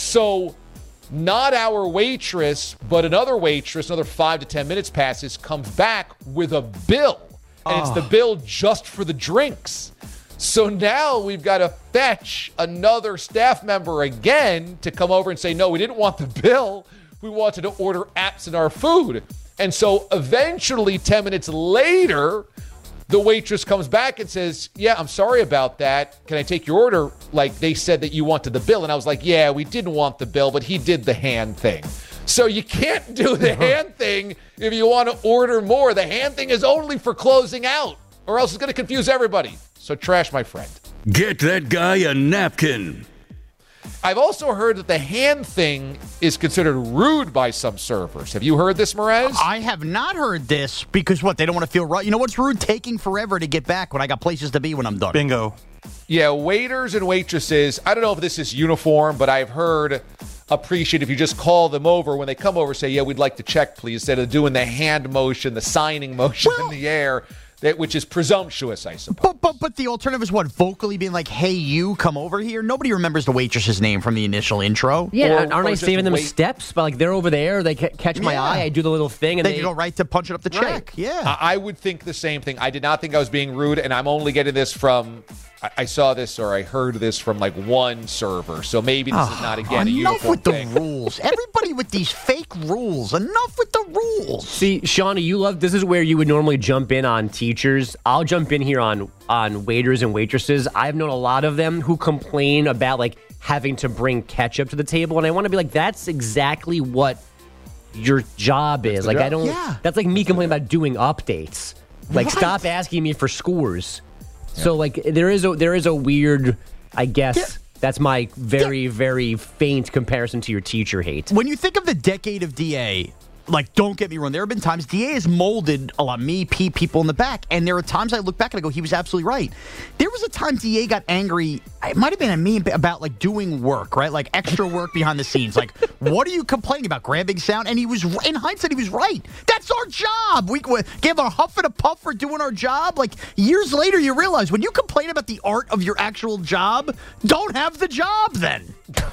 So not our waitress, but another waitress, another 5 to 10 minutes passes, comes back with a bill. And it's the bill just for the drinks. So now we've got to fetch another staff member again to come over and say, no, we didn't want the bill. We wanted to order apps in our food. And so eventually 10 minutes later, the waitress comes back and says, yeah, I'm sorry about that. Can I take your order? Like, they said that you wanted the bill. And I was like, yeah, we didn't want the bill, but he did the hand thing. So you can't do the hand thing if you want to order more. The hand thing is only for closing out, or else it's going to confuse everybody. So trash my friend. Get that guy a napkin. I've also heard that the hand thing is considered rude by some servers. Have you heard this, Merez? I have not heard this because what? They don't want to feel right. You know what's rude? Taking forever to get back when I got places to be when I'm done. Bingo. Yeah, waiters and waitresses, I don't know if this is uniform, but I've heard appreciate if you just call them over. When they come over, say, yeah, we'd like to check, please, instead of doing the hand motion, the signing motion in the air. Which is presumptuous, I suppose. But the alternative is what? Vocally being like, hey, you, come over here? Nobody remembers the waitress's name from the initial intro. Yeah, aren't I saving them steps? But like, they're over there, they catch my eye, I do the little thing, and they go right to punch it up the check. Right. Yeah. I would think the same thing. I did not think I was being rude, and I'm only getting this from, I saw this or I heard this from like one server. So maybe this is not, again, a uniform thing. Enough with the rules. Everybody with these fake rules. Enough with the rules. See, Shauna, this is where you would normally jump in on teachers. I'll jump in here on waiters and waitresses. I've known a lot of them who complain about like having to bring ketchup to the table, and I want to be like, that's exactly what your job is. Like, that's like me complaining about doing updates. Like, stop asking me for scores. Yeah. So like there is a weird, I guess that's my very, very faint comparison to your teacher hate. When you think of the decade of DA, like, don't get me wrong, there have been times DA has molded a lot, me, Pete, people in the back, and there are times I look back and I go, he was absolutely right. There was a time DA got angry, it might have been at me, about, like, doing work, right? Like, extra work behind the scenes. Like, what are you complaining about, grabbing sound? And he was, in hindsight, he was right. That's our job. We give a huff and a puff for doing our job. Like, years later, you realize, when you complain about the art of your actual job, don't have the job then.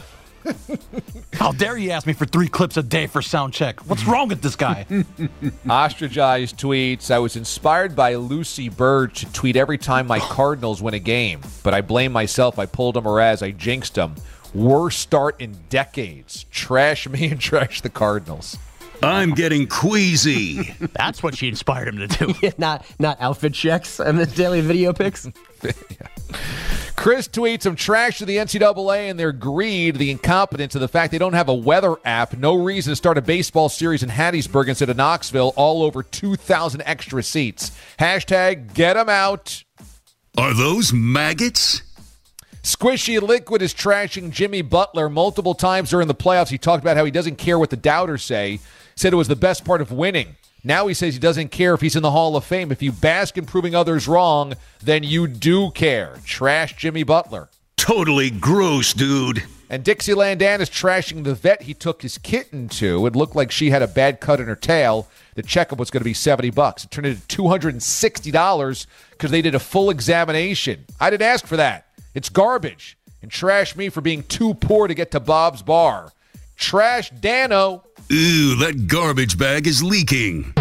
How dare you ask me for 3 clips a day for sound check? What's wrong with this guy? Ostracize tweets, I was inspired by Lucy Bird to tweet every time my Cardinals win a game, but I blame myself. I pulled him Mraz. I jinxed him. Worst start in decades. Trash me and trash the Cardinals. I'm getting queasy. That's what she inspired him to do. Yeah, not outfit checks and the daily video pics. Yeah. Chris tweets some trash to the NCAA and their greed, the incompetence, and the fact they don't have a weather app. No reason to start a baseball series in Hattiesburg instead of Knoxville, all over 2,000 extra seats. Hashtag get them out. Are those maggots? Squishy Liquid is trashing Jimmy Butler multiple times during the playoffs. He talked about how he doesn't care what the doubters say. Said it was the best part of winning. Now he says he doesn't care if he's in the Hall of Fame. If you bask in proving others wrong, then you do care. Trash Jimmy Butler. Totally gross, dude. And Dixieland Ann is trashing the vet he took his kitten to. It looked like she had a bad cut in her tail. The checkup was going to be $70. It turned into $260 because they did a full examination. I didn't ask for that. It's garbage. And trash me for being too poor to get to Bob's Bar. Trash Dano. Ooh, that garbage bag is leaking.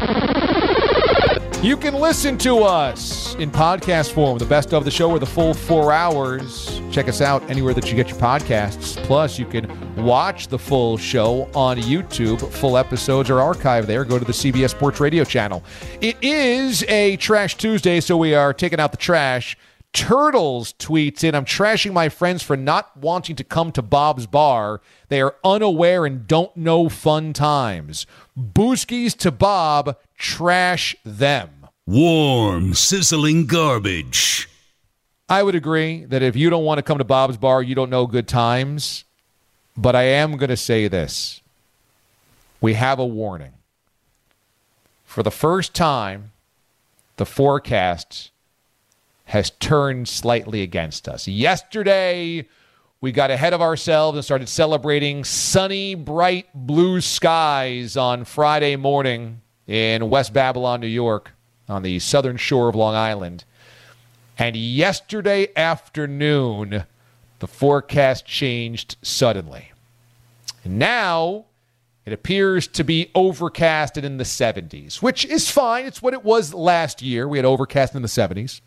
You can listen to us in podcast form, the best of the show or the full 4 hours. Check us out anywhere that you get your podcasts. Plus, you can watch the full show on YouTube. Full episodes are archived there. Go to the CBS Sports Radio channel. It is a Trash Tuesday, so we are taking out the trash. Turtles tweets in, I'm trashing my friends for not wanting to come to Bob's Bar. They are unaware and don't know fun times. Booskies to Bob, trash them. Warm, sizzling garbage. I would agree that if you don't want to come to Bob's Bar, you don't know good times. But I am going to say this. We have a warning. For the first time, the forecast has turned slightly against us. Yesterday, we got ahead of ourselves and started celebrating sunny, bright blue skies on Friday morning in West Babylon, New York, on the southern shore of Long Island. And yesterday afternoon, the forecast changed suddenly. And now, it appears to be overcast and in the 70s, which is fine. It's what it was last year. We had overcast in the 70s.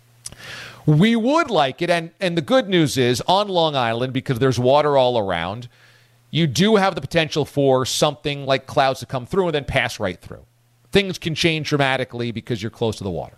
We would like it, and the good news is, on Long Island, because there's water all around, you do have the potential for something like clouds to come through and then pass right through. Things can change dramatically because you're close to the water.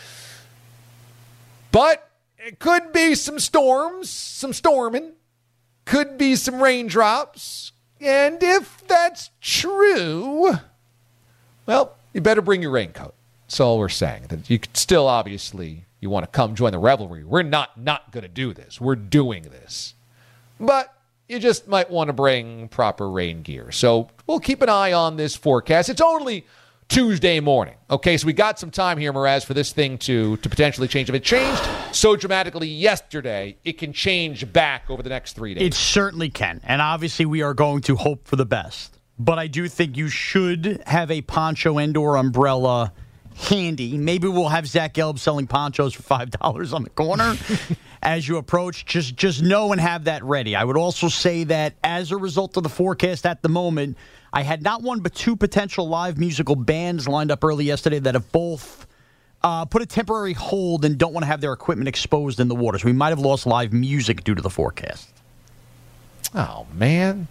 But it could be some storms, some storming, could be some raindrops, and if that's true, well, you better bring your raincoat. That's all we're saying. That you could still, obviously, you want to come join the revelry. We're not going to do this. We're doing this. But you just might want to bring proper rain gear. So we'll keep an eye on this forecast. It's only Tuesday morning. Okay, so we got some time here, Mraz, for this thing to potentially change. If it changed so dramatically yesterday, it can change back over the next 3 days. It certainly can. And obviously we are going to hope for the best. But I do think you should have a poncho and/or umbrella handy. Maybe we'll have Zach Gelb selling ponchos for $5 on the corner as you approach. Just know and have that ready. I would also say that as a result of the forecast at the moment, I had not one but two potential live musical bands lined up early yesterday that have both put a temporary hold and don't want to have their equipment exposed in the water. So we might have lost live music due to the forecast. Oh, man.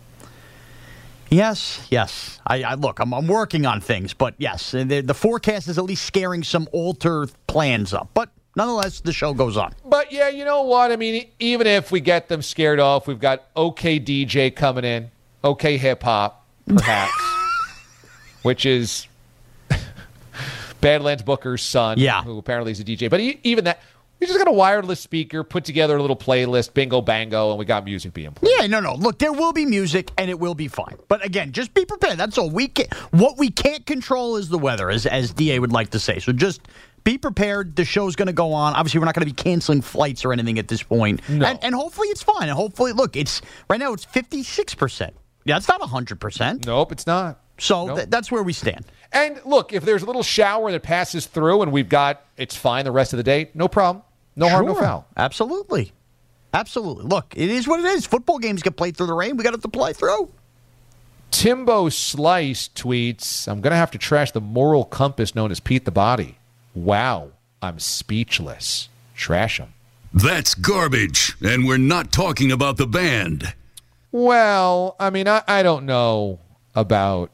Yes. I look, I'm working on things, but yes, the forecast is at least scaring some alter plans up. But nonetheless, the show goes on. But yeah, you know what? I mean, even if we get them scared off, we've got OK DJ coming in, OK Hip Hop, perhaps, which is Badlands Booker's son, who apparently is a DJ. But even that, we just got a wireless speaker, put together a little playlist, bingo bango, and we got music being played. Yeah, no. Look, there will be music, and it will be fine. But again, just be prepared. That's all. What we can't control is the weather, as DA would like to say. So just be prepared. The show's going to go on. Obviously, we're not going to be canceling flights or anything at this point. No. And hopefully it's fine. And hopefully, look, right now it's 56%. Yeah, it's not 100%. Nope, it's not. So that's where we stand. And look, if there's a little shower that passes through and it's fine the rest of the day, no problem. No harm, no foul. Absolutely. Look, it is what it is. Football games get played through the rain. We got it to play through. Timbo Slice tweets, I'm going to have to trash the moral compass known as Pete the Body. Wow, I'm speechless. Trash him. That's garbage, and we're not talking about the band. Well, I mean, I don't know about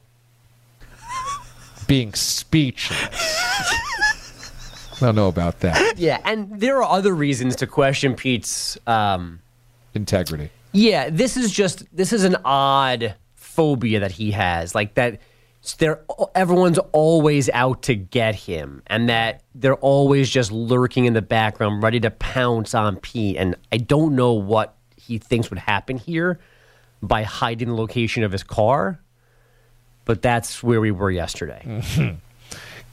being speechless. I don't know about that. Yeah, and there are other reasons to question Pete's integrity. Yeah, this is an odd phobia that he has, like that. Everyone's always out to get him, and that they're always just lurking in the background, ready to pounce on Pete. And I don't know what he thinks would happen here by hiding the location of his car, but that's where we were yesterday.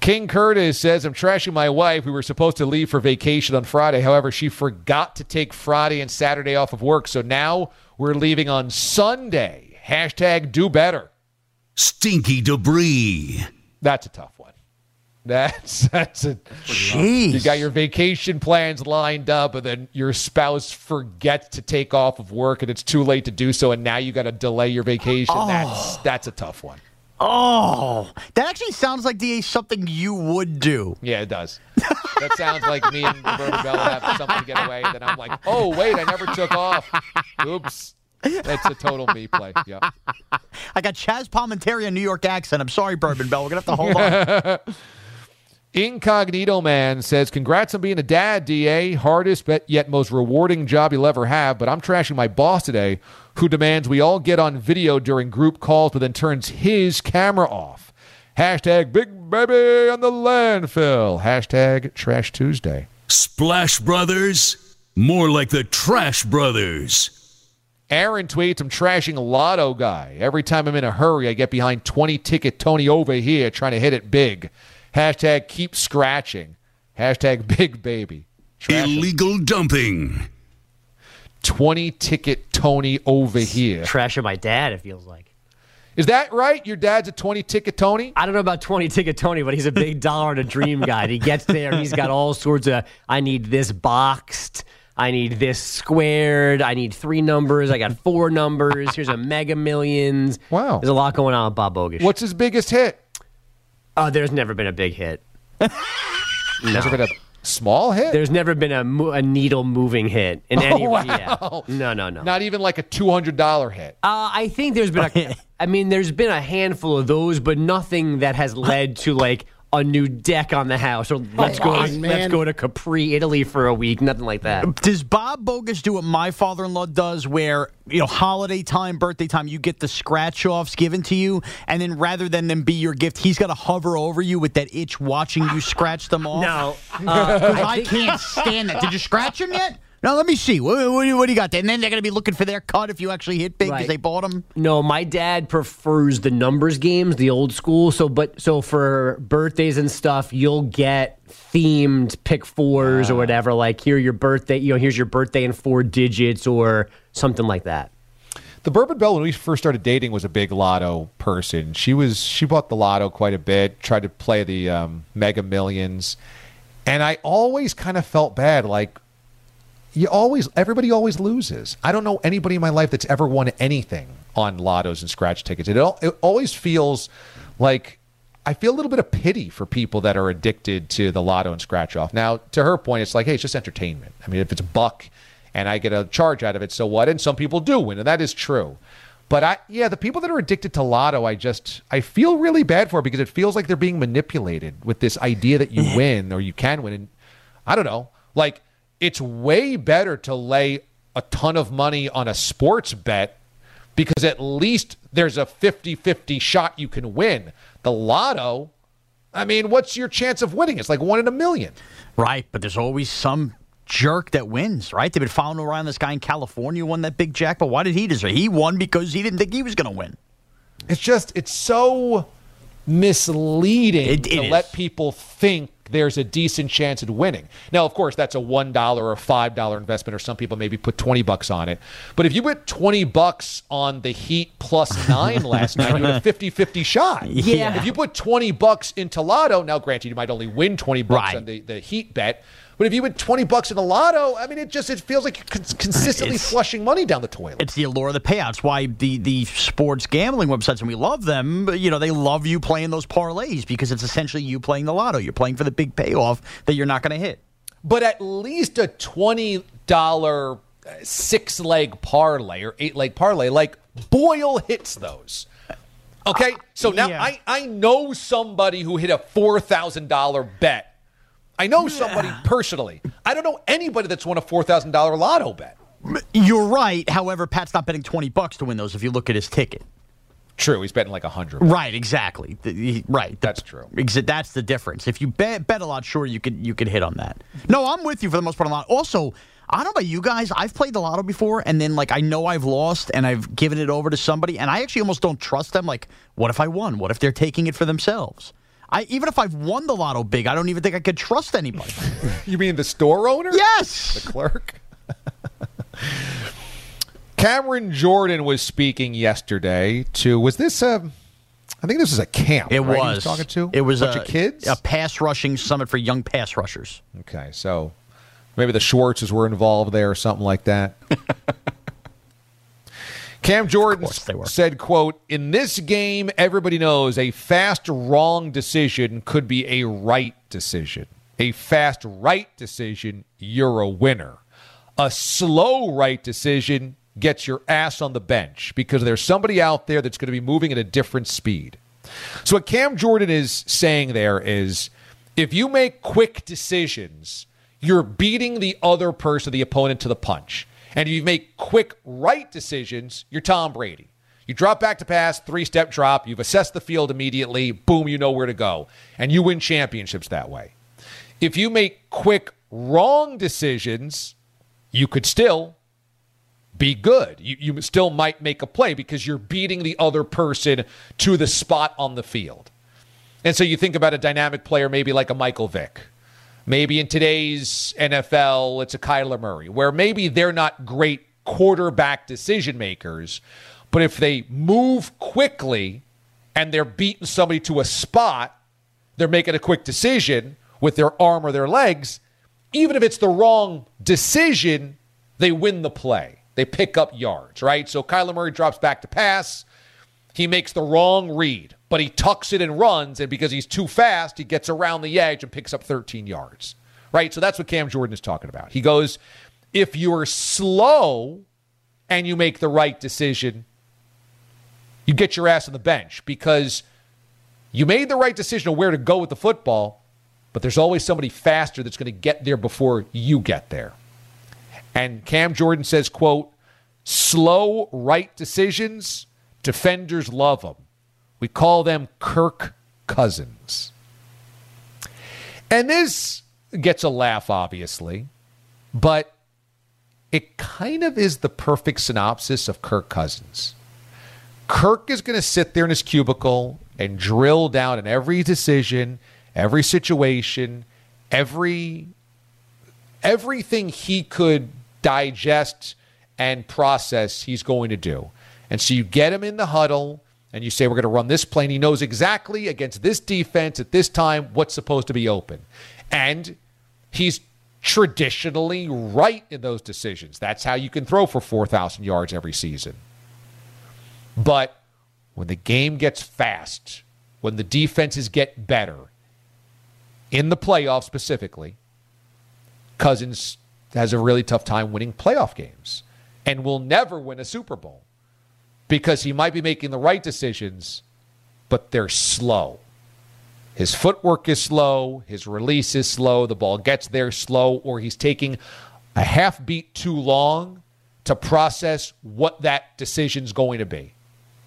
King Curtis says, I'm trashing my wife. We were supposed to leave for vacation on Friday. However, she forgot to take Friday and Saturday off of work. So now we're leaving on Sunday. Hashtag do better. Stinky debris. That's a tough one. That's a Jeez. You got your vacation plans lined up, and then your spouse forgets to take off of work, and it's too late to do so, and now you got to delay your vacation. That's a tough one. Oh, that actually sounds like something you would do. Yeah, it does. That sounds like me and Roberto Bella have something to get away. Then I'm like, oh wait, I never took off. Oops. That's a total me play. Yeah. I got Chaz Palminteri, a New York accent. I'm sorry, Bourbon Bell. We're gonna have to hold on. Incognito Man says, congrats on being a dad, DA. Hardest but yet most rewarding job you'll ever have. But I'm trashing my boss today, who demands we all get on video during group calls, but then turns his camera off. Hashtag Big Baby on the landfill. Hashtag Trash Tuesday. Splash Brothers? More like the Trash Brothers. Aaron tweets, I'm trashing a lotto guy. Every time I'm in a hurry, I get behind 20-ticket Tony over here trying to hit it big. Hashtag keep scratching. Hashtag big baby. Illegal dumping. 20-ticket Tony over here. Trashing my dad, it feels like. Is that right? Your dad's a 20-ticket Tony? I don't know about 20-ticket Tony, but he's a big dollar and a dream guy. He gets there, and he's got all sorts of, I need this boxed. I need this squared. I need 3 numbers. I got 4 numbers. Here's a Mega Millions. Wow. There's a lot going on with Bob Bogish. What's his biggest hit? There's never been a big hit. Has there been a small hit? There's never been a needle-moving hit in any. Wow. Yeah. No. Not even like a $200 hit. I think there's been there's been a handful of those, but nothing that has led to like a new deck on the house, or let's go to Capri, Italy for a week. Nothing like that. Does Bob Bogish do what my father-in-law does, where holiday time, birthday time, you get the scratch-offs given to you, and then rather than them be your gift, he's got to hover over you with that itch, watching you scratch them off? No, I can't stand that. Did you scratch them yet? No, let me see. What do you got there? And then they're going to be looking for their cut if you actually hit big because they bought them? No, my dad prefers the numbers games, the old school. So for birthdays and stuff, you'll get themed pick 4s or whatever. Like, here's your birthday in 4 digits or something like that. The Bourbon Bell, when we first started dating, was a big lotto person. She bought the lotto quite a bit, tried to play the Mega Millions. And I always kind of felt bad, like, everybody always loses. I don't know anybody in my life that's ever won anything on lottos and scratch tickets. It always feels like I feel a little bit of pity for people that are addicted to the lotto and scratch off. Now, to her point, it's like, hey, it's just entertainment. I mean, if it's $1 and I get a charge out of it, so what? And some people do win, and that is true. But the people that are addicted to lotto, I feel really bad for, because it feels like they're being manipulated with this idea that you win or you can win. And I don't know, like, it's way better to lay a ton of money on a sports bet, because at least there's a 50-50 shot you can win. The lotto, I mean, what's your chance of winning? It's like 1 in a million. Right, but there's always some jerk that wins, right? They've been following around this guy in California who won that big jackpot. Why did he deserve it? He won because he didn't think he was going to win. It's so misleading to let people think there's a decent chance at winning. Now, of course, that's a $1 or $5 investment, or some people maybe put $20 on it. But if you put $20 on the Heat +9 last night, you had a 50-50 shot. Yeah. If you put $20 into lotto, now granted, you might only win $20 on the Heat bet. But if you win $20 in the lotto, I mean, it feels like you're consistently flushing money down the toilet. It's the allure of the payouts. Why the sports gambling websites, and we love them, but, they love you playing those parlays, because it's essentially you playing the lotto. You're playing for the big payoff that you're not going to hit. But at least a $20 6-leg parlay or 8-leg parlay, like Boyle hits those. Okay? So now I know somebody who hit a $4,000 bet. I know somebody personally. I don't know anybody that's won a $4,000 lotto bet. You're right. However, Pat's not betting $20 to win those if you look at his ticket. True. He's betting like 100. Right, exactly. Right. That's true. That's the difference. If you bet a lot, sure, you could hit on that. No, I'm with you for the most part on a lot. Also, I don't know about you guys. I've played the lotto before, and then, I know I've lost, and I've given it over to somebody, and I actually almost don't trust them. Like, what if I won? What if they're taking it for themselves? Even if I've won the lotto big, I don't even think I could trust anybody. You mean the store owner? Yes. The clerk? Cameron Jordan was speaking yesterday to, was this I think this was a camp. It right? was. He was talking to it was a bunch of kids? A pass rushing summit for young pass rushers. Okay, so maybe the Schwartzes were involved there or something like that. Cam Jordan said, quote, "In this game, everybody knows a fast wrong decision could be a right decision. A fast right decision, you're a winner. A slow right decision gets your ass on the bench because there's somebody out there that's going to be moving at a different speed." So what Cam Jordan is saying there is, if you make quick decisions, you're beating the other person, the opponent, to the punch. And if you make quick right decisions, you're Tom Brady. You drop back to pass, 3-step drop, you've assessed the field immediately, boom, you know where to go. And you win championships that way. If you make quick wrong decisions, you could still be good. You still might make a play because you're beating the other person to the spot on the field. And so you think about a dynamic player maybe like a Michael Vick. Maybe in today's NFL, it's a Kyler Murray, where maybe they're not great quarterback decision makers, but if they move quickly and they're beating somebody to a spot, they're making a quick decision with their arm or their legs. Even if it's the wrong decision, they win the play. They pick up yards, right? So Kyler Murray drops back to pass. He makes the wrong read, but he tucks it and runs, and because he's too fast, he gets around the edge and picks up 13 yards, right? So that's what Cam Jordan is talking about. He goes, if you're slow and you make the right decision, you get your ass on the bench because you made the right decision of where to go with the football, but there's always somebody faster that's going to get there before you get there. And Cam Jordan says, quote, "Slow right decisions, defenders love them. We call them Kirk Cousins." And this gets a laugh, obviously, but it kind of is the perfect synopsis of Kirk Cousins. Kirk is going to sit there in his cubicle and drill down in every decision, every situation, everything he could digest and process, he's going to do. And so you get him in the huddle and you say, we're going to run this play. And he knows exactly against this defense at this time what's supposed to be open. And he's traditionally right in those decisions. That's how you can throw for 4,000 yards every season. But when the game gets fast, when the defenses get better, in the playoffs specifically, Cousins has a really tough time winning playoff games and will never win a Super Bowl because he might be making the right decisions, but they're slow. His footwork is slow. His release is slow. The ball gets there slow, or he's taking a half beat too long to process what that decision's going to be.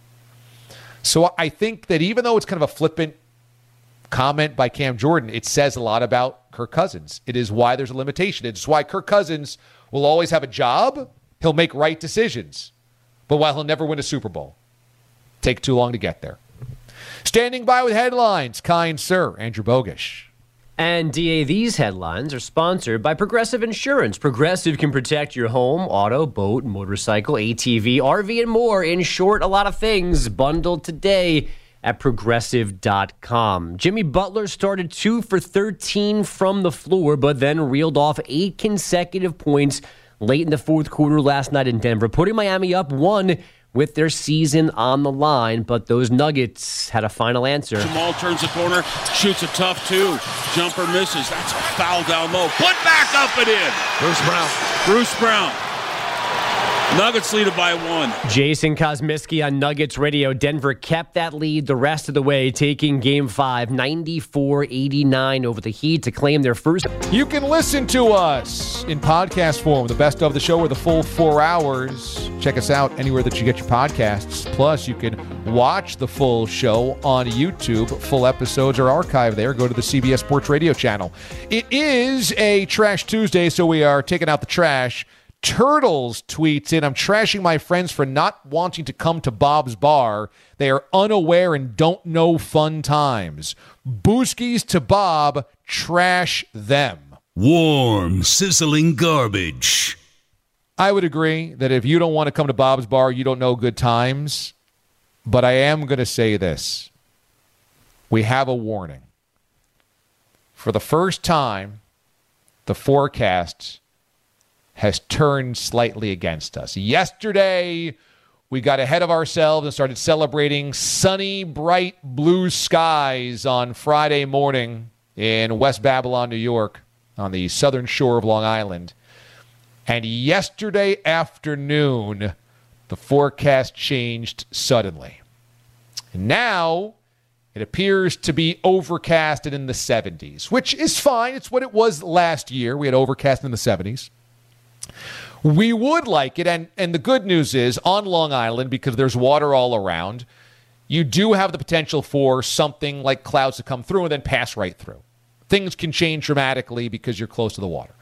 So I think that even though it's kind of a flippant comment by Cam Jordan, it says a lot about Kirk Cousins. It is why there's a limitation. It's why Kirk Cousins will always have a job. He'll make right decisions. But while he'll never win a Super Bowl, take too long to get there. Standing by with headlines, kind sir, Andrew Bogish. And DA, these headlines are sponsored by Progressive Insurance. Progressive can protect your home, auto, boat, motorcycle, ATV, RV, and more. In short, a lot of things bundled today at Progressive.com. Jimmy Butler started 2 for 13 from the floor, but then reeled off 8 consecutive points late in the fourth quarter last night in Denver, putting Miami up 1 with their season on the line. But those Nuggets had a final answer. Jamal turns the corner, shoots a tough 2. Jumper misses. That's a foul down low. Put back up and in. Bruce Brown. Nuggets lead it by 1. Jason Kosmiski on Nuggets Radio. Denver kept that lead the rest of the way, taking Game 5, 94-89 over the Heat to claim their first. You can listen to us in podcast form, the best of the show or the full 4 hours. Check us out anywhere that you get your podcasts. Plus, you can watch the full show on YouTube. Full episodes are archived there. Go to the CBS Sports Radio channel. It is a Trash Tuesday, so we are taking out the trash Turtles tweets in, I'm trashing my friends for not wanting to come to Bob's Bar. They are unaware and don't know fun times. Booskies to Bob, trash them. Warm, sizzling garbage. I would agree that if you don't want to come to Bob's Bar, you don't know good times. But I am going to say this. We have a warning. For the first time, the forecast has turned slightly against us. Yesterday, we got ahead of ourselves and started celebrating sunny, bright blue skies on Friday morning in West Babylon, New York, on the southern shore of Long Island. And yesterday afternoon, the forecast changed suddenly. And now, it appears to be overcast and in the 70s, which is fine. It's what it was last year. We had overcast in the 70s. We would like it, and the good news is, on Long Island, because there's water all around, you do have the potential for something like clouds to come through and then pass right through. Things can change dramatically because you're close to the water.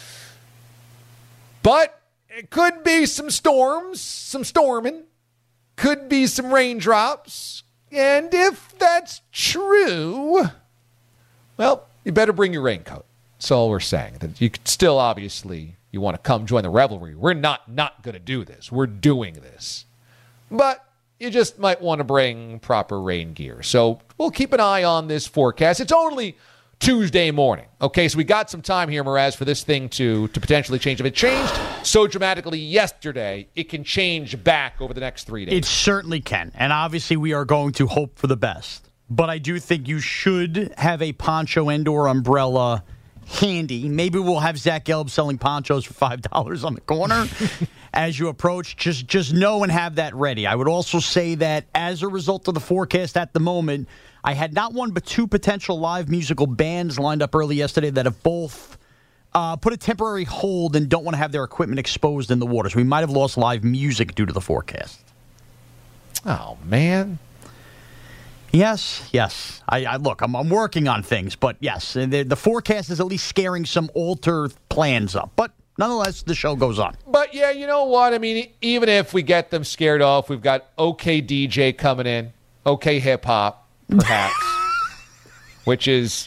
But it could be some storms, some storming, could be some raindrops, and if that's true, well, you better bring your raincoat. That's all we're saying. That you could still, obviously, you want to come join the revelry. We're not going to do this. We're doing this. But you just might want to bring proper rain gear. So we'll keep an eye on this forecast. It's only Tuesday morning. Okay, so we got some time here, Mraz, for this thing to potentially change. If it changed so dramatically yesterday, it can change back over the next 3 days. It certainly can. And obviously we are going to hope for the best. But I do think you should have a poncho and/or umbrella handy. Maybe we'll have Zach Gelb selling ponchos for $5 on the corner as you approach. Just know and have that ready. I would also say that as a result of the forecast at the moment, I had not one but two potential live musical bands lined up early yesterday that have both put a temporary hold and don't want to have their equipment exposed in the water. So we might have lost live music due to the forecast. Oh, man. Yes. I look, I'm working on things, but yes, the forecast is at least scaring some alter plans up. But nonetheless, the show goes on. But yeah, you know what? I mean, even if we get them scared off, we've got OK DJ coming in, OK Hip Hop, perhaps, which is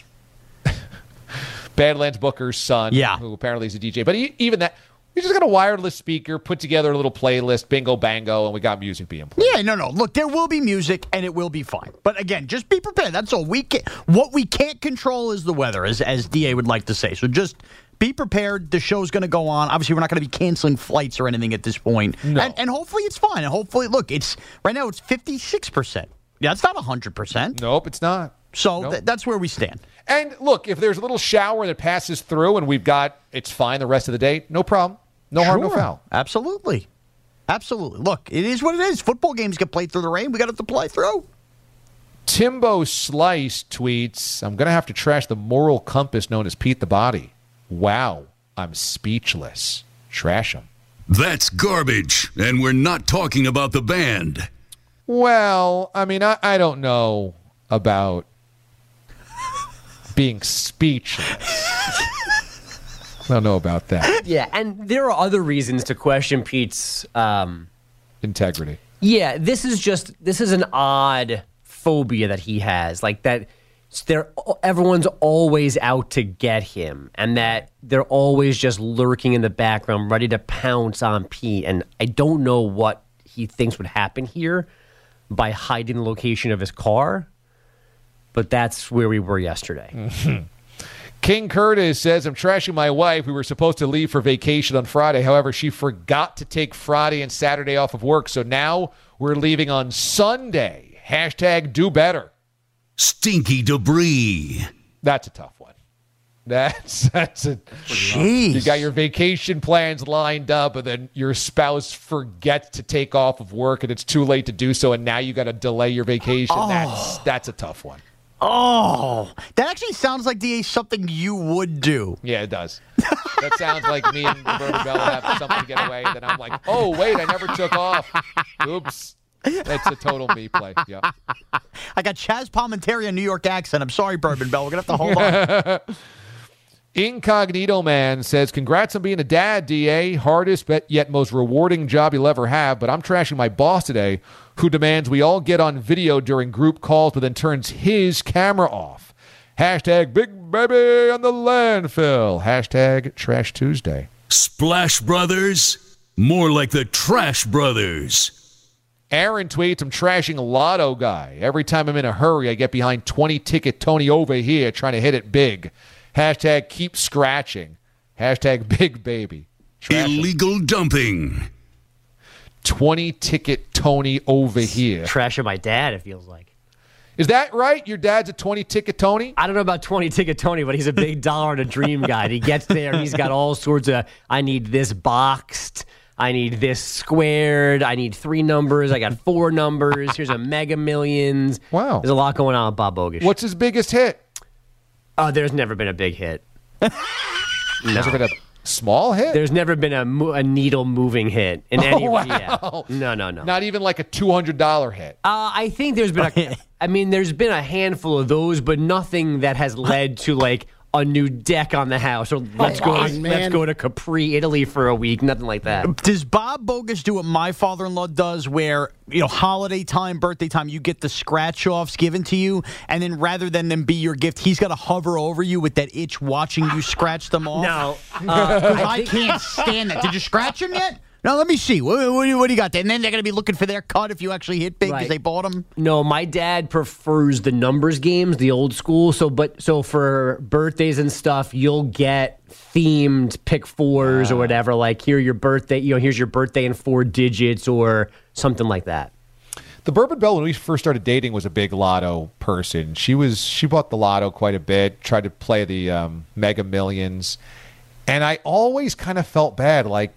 Badlands Booker's son, who apparently is a DJ. But even that, we just got a wireless speaker, put together a little playlist, bingo bango, and we got music being played. Yeah, no. Look, there will be music, and it will be fine. But again, just be prepared. That's all. What we can't control is the weather, as DA would like to say. So just be prepared. The show's going to go on. Obviously, we're not going to be canceling flights or anything at this point. No. And hopefully it's fine. And hopefully, look, right now it's 56%. Yeah, it's not 100%. Nope, it's not. So that's where we stand. And look, if there's a little shower that passes through and it's fine the rest of the day, no problem. No harm, no foul. Absolutely. Look, it is what it is. Football games get played through the rain. We got to play through. Timbo Slice tweets, I'm going to have to trash the moral compass known as Pete the Body. Wow, I'm speechless. Trash him. That's garbage, and we're not talking about the band. Well, I mean, I don't know about being speechless. I don't know about that. Yeah, and there are other reasons to question Pete's integrity. Yeah, this is an odd phobia that he has, like that. Everyone's always out to get him, and that they're always just lurking in the background, ready to pounce on Pete. And I don't know what he thinks would happen here by hiding the location of his car, but that's where we were yesterday. Mm-hmm. King Curtis says, I'm trashing my wife. We were supposed to leave for vacation on Friday. However, she forgot to take Friday and Saturday off of work. So now we're leaving on Sunday. # do better. Stinky debris. That's a tough one. That's a jeez. You got your vacation plans lined up, and then your spouse forgets to take off of work, and it's too late to do so, and now you got to delay your vacation. That's a tough one. Oh, that actually sounds like something you would do. Yeah, it does. That sounds like me and Roberto Bell have something to get away. Then I'm like, oh, wait, I never took off. Oops. That's a total me play. Yeah. I got Chaz Palminteri, a New York accent. I'm sorry, Bourbon Bell. We're going to have to hold on. Incognito Man says, congrats on being a dad, DA. Hardest but yet most rewarding job you'll ever have. But I'm trashing my boss today, who demands we all get on video during group calls, but then turns his camera off. Hashtag Big Baby on the landfill. Hashtag Trash Tuesday. Splash Brothers? More like the Trash Brothers. Aaron tweets, I'm trashing a lotto guy. Every time I'm in a hurry, I get behind 20-ticket Tony over here trying to hit it big. Hashtag keep scratching. Hashtag Big Baby. Trash Illegal dumping. 20-ticket Tony over here. Trashing my dad, it feels like. Is that right? Your dad's a 20-ticket Tony? I don't know about 20-ticket Tony, but he's a big dollar on a dream guy. He gets there, and he's got all sorts of, I need this boxed, I need this squared, I need 3 numbers, I got 4 numbers, here's a Mega Millions. Wow. There's a lot going on with Bob Bogish. What's his biggest hit? There's never been a big hit. Never been a small hit? There's never been a needle-moving hit in any way. Wow. Yeah. No. Not even like a $200 hit. I think there's been there's been a handful of those, but nothing that has led to like a new deck on the house or let's go to Capri, Italy for a week. Nothing like that. Does Bob Bogish do what my father-in-law does, where holiday time, birthday time, you get the scratch-offs given to you, and then rather than them be your gift, he's got to hover over you with that itch, watching you scratch them off? No, I can't stand that. Did you scratch him yet? No, let me see. What do you got there? And then they're going to be looking for their cut if you actually hit big because they bought them. No, my dad prefers the numbers games, the old school. So for birthdays and stuff, you'll get themed pick 4s or whatever. Like here's your birthday in 4 digits or something like that. The Bourbon Belle, when we first started dating, was a big lotto person. She bought the lotto quite a bit, tried to play the Mega Millions, and I always kind of felt bad, like.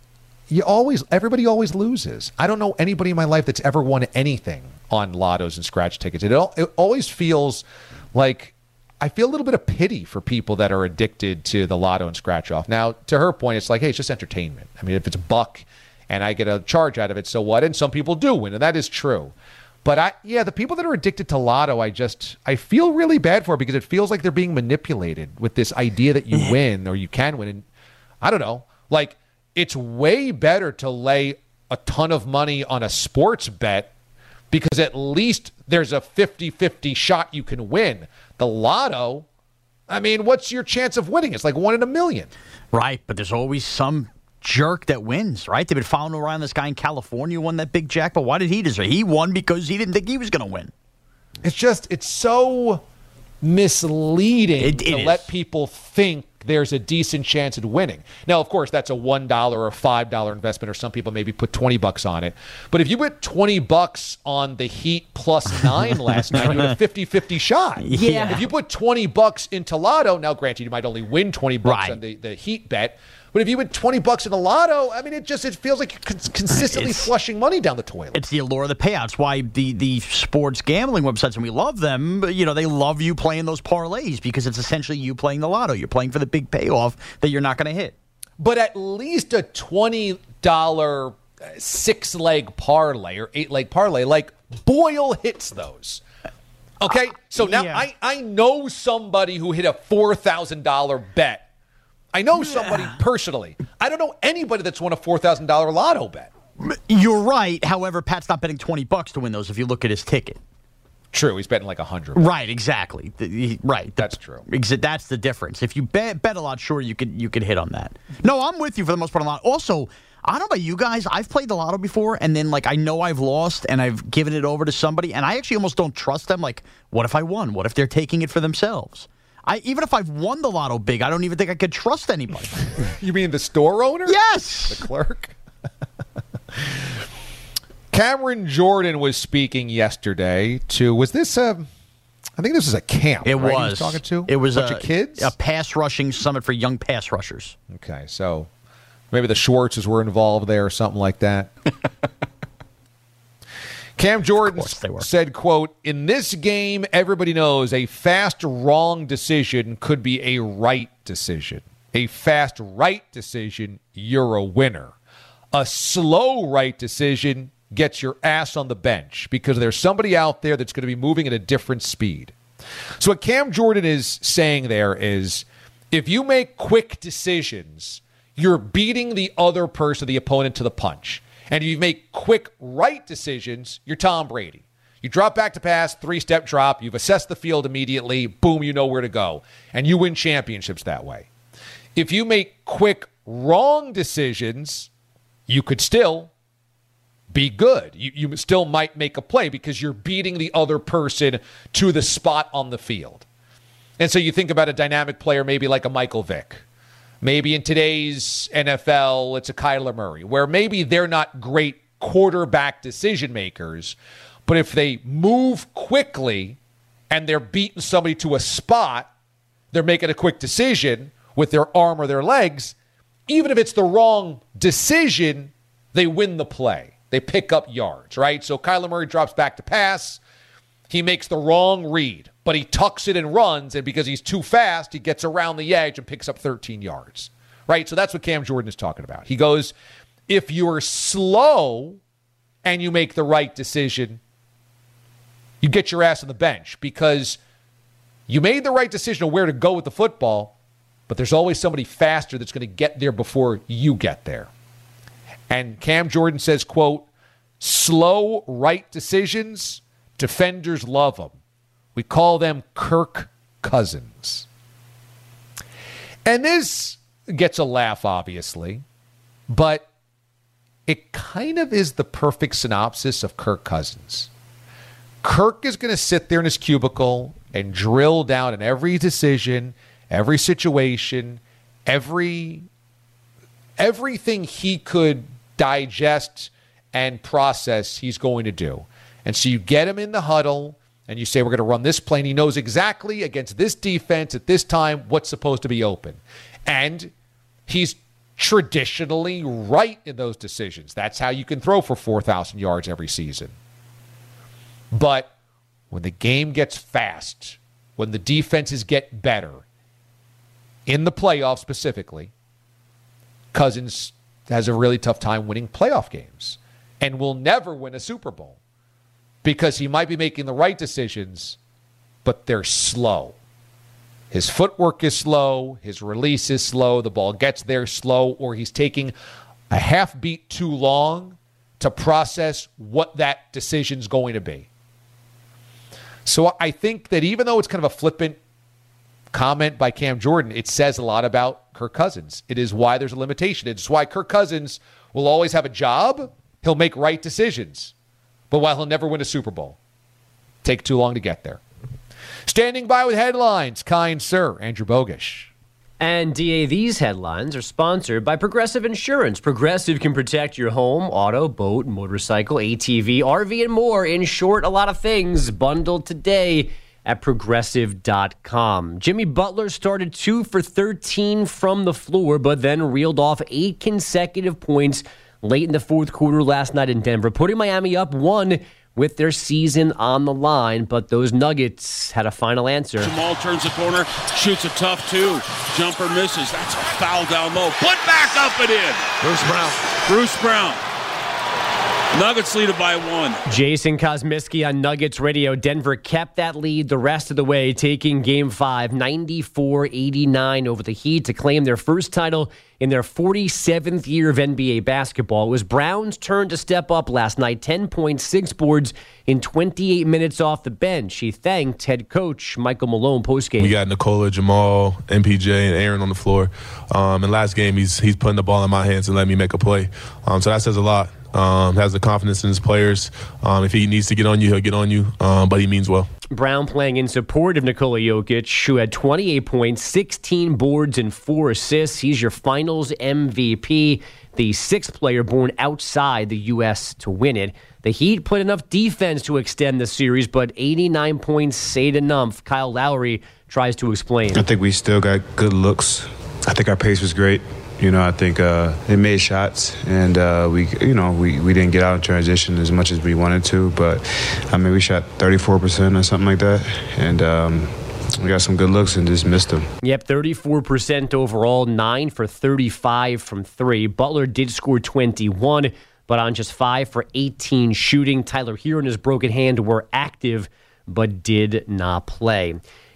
Everybody always loses. I don't know anybody in my life that's ever won anything on lottos and scratch tickets. It always feels like I feel a little bit of pity for people that are addicted to the lotto and scratch off. Now, to her point, it's like, hey, it's just entertainment. I mean, if it's $1 and I get a charge out of it, so what? And some people do win, and that is true. But the people that are addicted to lotto, I feel really bad for because it feels like they're being manipulated with this idea that you win or you can win. And I don't know, like. It's way better to lay a ton of money on a sports bet because at least there's a 50-50 shot you can win. The lotto, I mean, what's your chance of winning? It's like 1 in a million. Right, but there's always some jerk that wins, right? They've been following around this guy in California who won that big jackpot. Why did he deserve it? He won because he didn't think he was going to win. It's so misleading to let people think there's a decent chance at winning. Now, of course, that's a $1 or $5 investment, or some people maybe put $20 on it. But if you put $20 on the Heat +9 last night, you had a 50-50 shot. Yeah. If you put $20 into Lotto, now granted, you might only win $20 on the Heat bet. But if you put $20 in the lotto, I mean, it feels like you're consistently flushing money down the toilet. It's the allure of the payouts. Why the sports gambling websites, and we love them, but, they love you playing those parlays because it's essentially you playing the lotto. You're playing for the big payoff that you're not going to hit. But at least a $20 6-leg parlay or 8-leg parlay, like Boyle hits those. Okay, so now I know somebody who hit a $4,000 bet. I know somebody personally. I don't know anybody that's won a $4,000 lotto bet. You're right. However, Pat's not betting $20 to win those if you look at his ticket. True. He's betting like 100. Right, exactly. Right. That's true. That's the difference. If you bet a lot, sure, you could hit on that. No, I'm with you for the most part on a lot. Also, I don't know about you guys. I've played the lotto before, and then, I know I've lost, and I've given it over to somebody, and I actually almost don't trust them. Like, what if I won? What if they're taking it for themselves? Even if I've won the lotto big, I don't even think I could trust anybody. You mean the store owner? Yes. The clerk? Cameron Jordan was speaking yesterday to, was this I think this was a camp, It right? was. He was talking to? It was a bunch of kids? A pass rushing summit for young pass rushers. Okay, so maybe the Schwartzes were involved there or something like that. Cam Jordan said, quote, "In this game, everybody knows a fast wrong decision could be a right decision. A fast right decision, you're a winner. A slow right decision gets your ass on the bench because there's somebody out there that's going to be moving at a different speed." So what Cam Jordan is saying there is If you make quick decisions, you're beating the other person, the opponent, to the punch. And if you make quick right decisions, you're Tom Brady. You drop back to pass, 3-step drop, you've assessed the field immediately, boom, you know where to go. And you win championships that way. If you make quick wrong decisions, you could still be good. You still might make a play because you're beating the other person to the spot on the field. And so you think about a dynamic player maybe like a Michael Vick. Maybe in today's NFL, it's a Kyler Murray, where maybe they're not great quarterback decision makers, but if they move quickly and they're beating somebody to a spot, they're making a quick decision with their arm or their legs. Even if it's the wrong decision, they win the play. They pick up yards, right? So Kyler Murray drops back to pass. He makes the wrong read, but he tucks it and runs, and because he's too fast, he gets around the edge and picks up 13 yards, right? So that's what Cam Jordan is talking about. He goes, if you're slow and you make the right decision, you get your ass on the bench because you made the right decision of where to go with the football, but there's always somebody faster that's going to get there before you get there. And Cam Jordan says, quote, slow right decisions, defenders love them. We call them Kirk Cousins. And this gets a laugh, obviously, but it kind of is the perfect synopsis of Kirk Cousins. Kirk is going to sit there in his cubicle and drill down in every decision, every situation, everything he could digest and process, he's going to do. And so you get him in the huddle and you say, we're going to run this play. And he knows exactly against this defense at this time what's supposed to be open. And he's traditionally right in those decisions. That's how you can throw for 4,000 yards every season. But when the game gets fast, when the defenses get better, in the playoffs specifically, Cousins has a really tough time winning playoff games and will never win a Super Bowl because he might be making the right decisions, but they're slow. His footwork is slow. His release is slow. The ball gets there slow, or he's taking a half beat too long to process what that decision's going to be. So I think that even though it's kind of a flippant comment by Cam Jordan, it says a lot about Kirk Cousins. It is why there's a limitation. It's why Kirk Cousins will always have a job. He'll make right decisions. But while he'll never win a Super Bowl, take too long to get there. Standing by with headlines, kind sir, Andrew Bogish. And DA, these headlines are sponsored by Progressive Insurance. Progressive can protect your home, auto, boat, motorcycle, ATV, RV, and more. In short, a lot of things bundled today at Progressive.com. Jimmy Butler started 2 for 13 from the floor, but then reeled off 8 consecutive points late in the fourth quarter last night in Denver, putting Miami up 1 with their season on the line, but those Nuggets had a final answer. Jamal turns the corner, shoots a tough 2. Jumper misses. That's a foul down low. Put back up and in. Bruce Brown. Nuggets lead it by 1. Jason Kosmiski on Nuggets Radio. Denver kept that lead the rest of the way, taking Game 5, 94-89 over the Heat to claim their first title in their 47th year of NBA basketball. It was Brown's turn to step up last night, 10.6 boards in 28 minutes off the bench. He thanked head coach Michael Malone postgame. We got Nikola, Jamal, MPJ, and Aaron on the floor. And last game, he's putting the ball in my hands and letting me make a play. So that says a lot. Has the confidence in his players. If he needs to get on you, he'll get on you, but he means well. Brown playing in support of Nikola Jokic, who had 28 points, 16 boards, and 4 assists. He's your finals MVP, the 6th player born outside the U.S. to win it. The Heat put enough defense to extend the series, but 89 points ain't enough. Kyle Lowry tries to explain. I think we still got good looks. I think our pace was great. I think they made shots, and we didn't get out in transition as much as we wanted to. But we shot 34% or something like that, and we got some good looks and just missed them. Yep, 34% overall, 9 for 35 from 3. Butler did score 21, but on just 5 for 18 shooting. Tyler Hero and his broken hand were active, but did not play.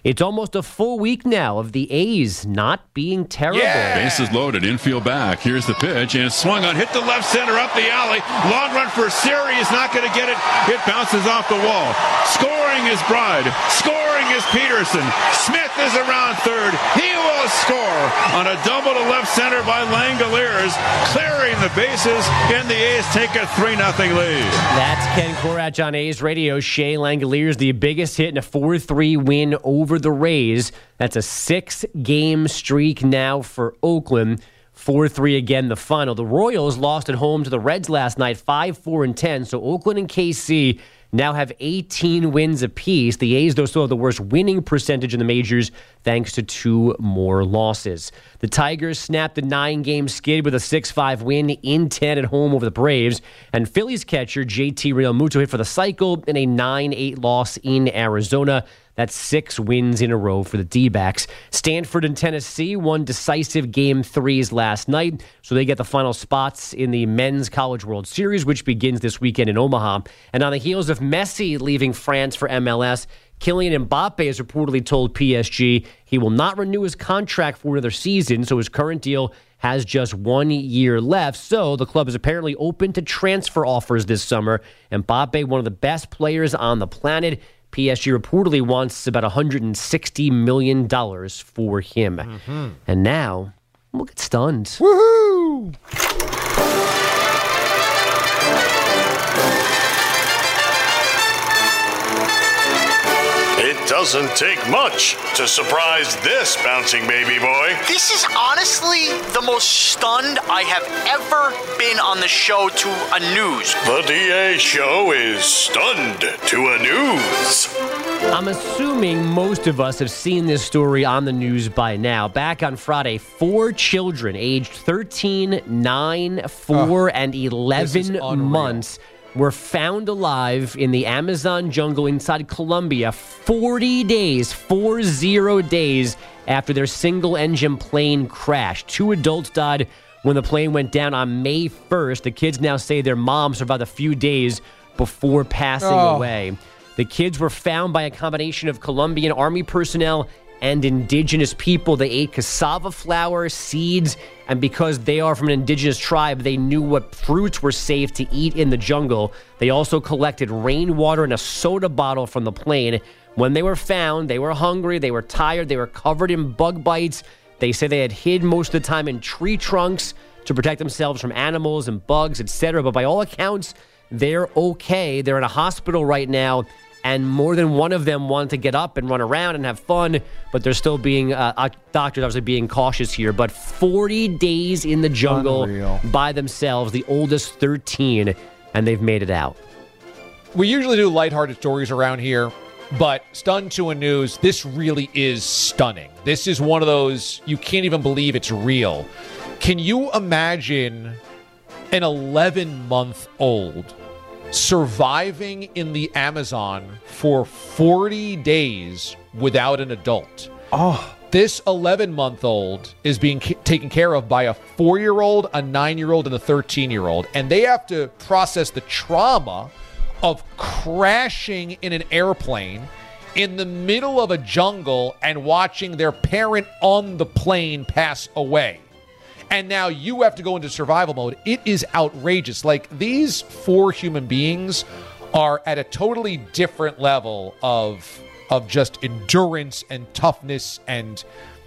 It's almost a full week now of the A's not being terrible. Bases loaded, infield back. Here's the pitch, and it's swung on, hit the left center, up the alley. Long run for Siri, is not going to get it. It bounces off the wall. Scoring is Bride. Scoring is Peterson. Smith is around third. He will score on a double to left center by Langoliers, clearing the bases, and the A's take a 3-0 lead. That's Ken Korach on A's Radio. Shea Langoliers, the biggest hit in a 4-3 win over the Rays. That's a 6-game streak now for Oakland. 4-3 again, the final. The Royals lost at home to the Reds last night, 5-4-10. So Oakland and KC now have 18 wins apiece. The A's, though, still have the worst winning percentage in the majors thanks to 2 more losses. The Tigers snapped a 9-game skid with a 6-5 win in 10 at home over the Braves. And Phillies catcher JT Realmuto hit for the cycle in a 9-8 loss in Arizona. That's 6 wins in a row for the D-backs. Stanford and Tennessee won decisive Game 3s last night, so they get the final spots in the Men's College World Series, which begins this weekend in Omaha. And on the heels of Messi leaving France for MLS, Kylian Mbappe has reportedly told PSG he will not renew his contract for another season, so his current deal has just 1 year left. So the club is apparently open to transfer offers this summer. Mbappe, one of the best players on the planet, PSG reportedly wants about $160 million for him. Mm-hmm. And now, we'll get stunned. Woohoo! It doesn't take much to surprise this bouncing baby boy. This is honestly the most stunned I have ever been on the show to a news. The DA show is stunned to a news. I'm assuming most of us have seen this story on the news by now. Back on Friday, 4 children aged 13, 9, 4, and 11 months were found alive in the Amazon jungle inside Colombia 40 days after their single-engine plane crashed. 2 adults died when the plane went down on May 1st. The kids now say their mom survived a few days before passing away. The kids were found by a combination of Colombian army personnel and indigenous people. They ate cassava flour, seeds, and because they are from an indigenous tribe, they knew what fruits were safe to eat in the jungle. They also collected rainwater in a soda bottle from the plane. When they were found, they were hungry, they were tired, they were covered in bug bites. They say they had hid most of the time in tree trunks to protect themselves from animals and bugs, etc. But by all accounts, they're okay. They're in a hospital right now, and more than one of them want to get up and run around and have fun, but they're still being, doctors obviously being cautious here. But 40 days in the jungle by themselves, the oldest 13, and they've made it out. We usually do lighthearted stories around here, but stunned to a news, this really is stunning. This is one of those, you can't even believe it's real. Can you imagine an 11-month-old surviving in the Amazon for 40 days without an adult? This 11-month-old is being taken care of by a 4-year-old, a 9-year-old, and a 13-year-old. And they have to process the trauma of crashing in an airplane in the middle of a jungle and watching their parent on the plane pass away. And now you have to go into survival mode. It is outrageous. Like, these 4 human beings are at a totally different level of just endurance and toughness, and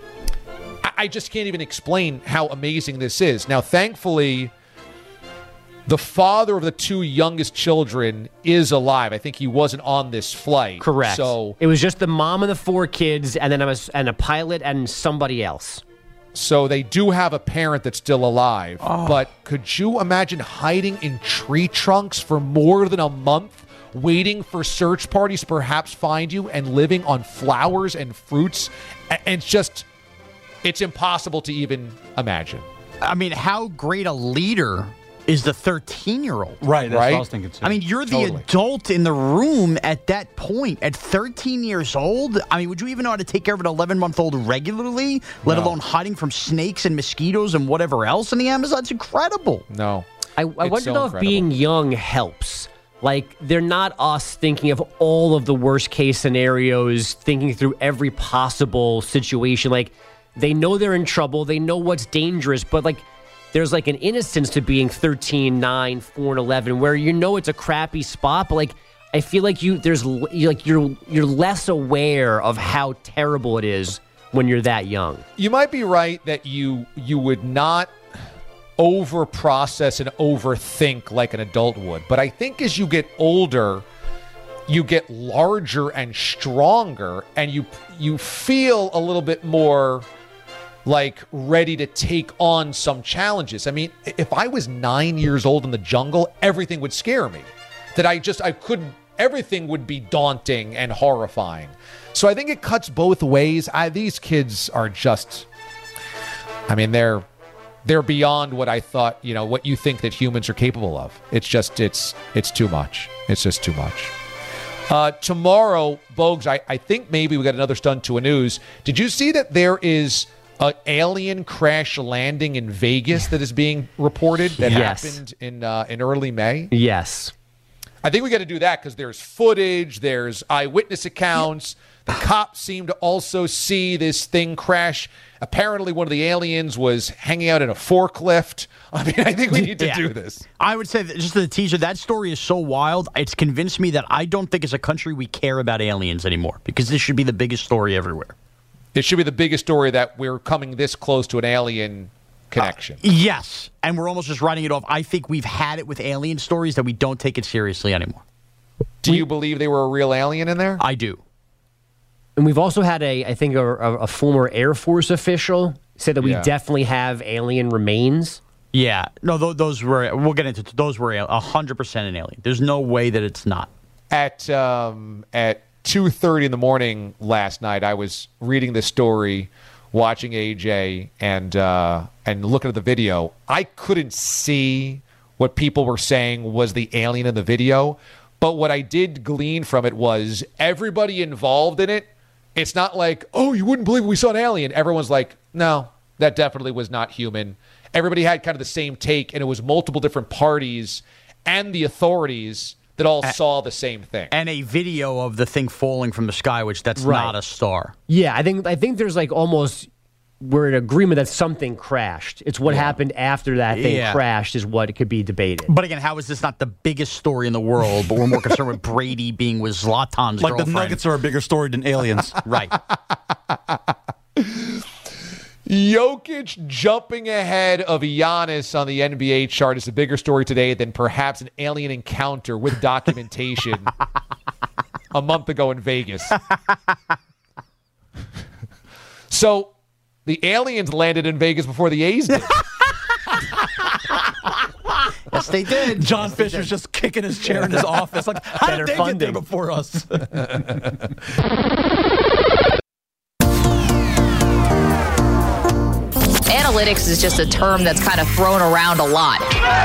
I just can't even explain how amazing this is. Now, thankfully, the father of the 2 youngest children is alive. I think he wasn't on this flight. Correct. So it was just the mom and the 4 kids, and then a pilot and somebody else. So they do have a parent that's still alive. But could you imagine hiding in tree trunks for more than a month, waiting for search parties to perhaps find you, and living on flowers and fruits? And it's impossible to even imagine. I mean, how great a leader is the 13-year-old? Right, that's what I was thinking too. I mean, you're the adult in the room at that point. At 13 years old, I mean, would you even know how to take care of an 11-month-old regularly, let alone hiding from snakes and mosquitoes and whatever else in the Amazon? It's incredible. No. I wonder if being young helps. Like, they're not us thinking of all of the worst case scenarios, thinking through every possible situation. Like, they know they're in trouble. They know what's dangerous, but like, there's like an innocence to being 13, 9, 4, and 11 where you know it's a crappy spot, but like, I feel like you're less aware of how terrible it is when you're that young. You might be right that you would not over-process and overthink like an adult would. But I think as you get older, you get larger and stronger, and you feel a little bit more like ready to take on some challenges. I mean, if I was 9 years old in the jungle, everything would scare me. I couldn't, everything would be daunting and horrifying. So I think it cuts both ways. These kids are just, I mean, they're beyond what I thought, what you think that humans are capable of. It's just, it's too much. It's just too much. Tomorrow, Bogues, I think maybe we got another stunt to a news. Did you see that there is an alien crash landing in Vegas that is being reported that happened in early May? Yes. I think we got to do that because there's footage, there's eyewitness accounts. The cops seem to also see this thing crash. Apparently, one of the aliens was hanging out in a forklift. I mean, I think we need to do this. I would say that just the teaser, that story is so wild. It's convinced me that I don't think as a country we care about aliens anymore because this should be the biggest story everywhere. It should be the biggest story that we're coming this close to an alien connection. Yes, and we're almost just writing it off. I think we've had it with alien stories that we don't take it seriously anymore. Do you believe they were a real alien in there? I do. And we've also had a former Air Force official say that we definitely have alien remains. Yeah. No, those were, we'll get into it. Those were 100% an alien. There's no way that it's not. At 2:30 in the morning last night, I was reading this story, watching AJ, and looking at the video. I couldn't see what people were saying was the alien in the video, but what I did glean from it was everybody involved in it. It's not like, oh, you wouldn't believe we saw an alien. Everyone's like, no, that definitely was not human. Everybody had kind of the same take, and it was multiple different parties and the authorities that all saw the same thing. And a video of the thing falling from the sky, which that's not a star. Yeah, I think there's like almost, we're in agreement that something crashed. It's what happened after that thing crashed is what could be debated. But again, how is this not the biggest story in the world, but we're more concerned with Brady being with Zlatan's girlfriend? Like the Nuggets are a bigger story than aliens. Right. Jokic jumping ahead of Giannis on the NBA chart is a bigger story today than perhaps an alien encounter with documentation a month ago in Vegas. So the aliens landed in Vegas before the A's did. Yes, they did. John Fisher's just kicking his chair in his office. Like, how did they get there before us? Analytics is just a term that's kind of thrown around a lot.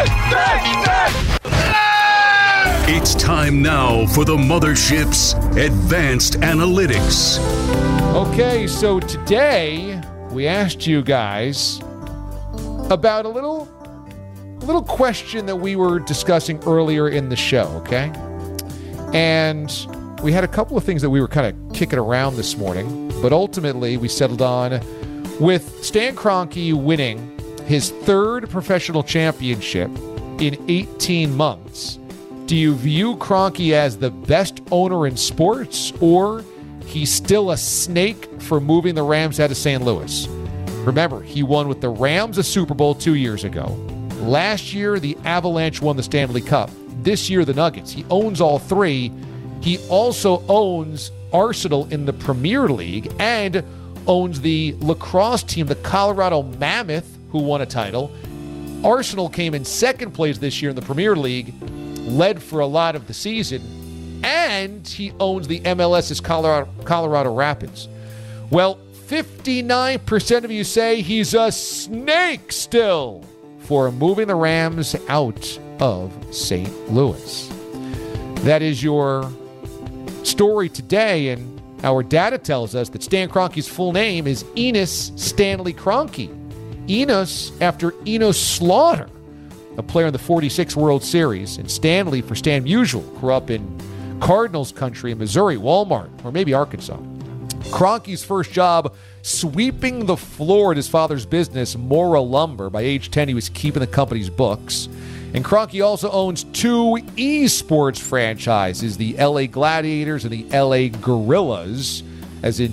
It's time now for the Mothership's Advanced Analytics. Okay, so today we asked you guys about a little question that we were discussing earlier in the show, okay? And we had a couple of things that we were kind of kicking around this morning, but ultimately we settled on with Stan Kroenke winning his third professional championship in 18 months. Do you view Kroenke as the best owner in sports, or he's still a snake for moving the Rams out of St. Louis? Remember, he won with the Rams a Super Bowl 2 years ago. Last year, the Avalanche won the Stanley Cup. This year, the Nuggets. He owns all three. He also owns Arsenal in the Premier League and owns the lacrosse team, the Colorado Mammoth, who won a title. Arsenal came in second place this year in the Premier League, led for a lot of the season, and he owns the MLS's Colorado Rapids. Well, 59% of you say he's a snake still for moving the Rams out of St. Louis. That is your story today, and our data tells us that Stan Kroenke's full name is Enos Stanley Kroenke. Enos after Enos Slaughter, a player in the 46 World Series, and Stanley for Stan Musial grew up in Cardinals country in Missouri, Walmart, or maybe Arkansas. Kroenke's first job sweeping the floor at his father's business, Mora Lumber. By age 10, he was keeping the company's books. And Kroenke also owns 2 esports franchises, the LA Gladiators and the LA Guerrillas, as in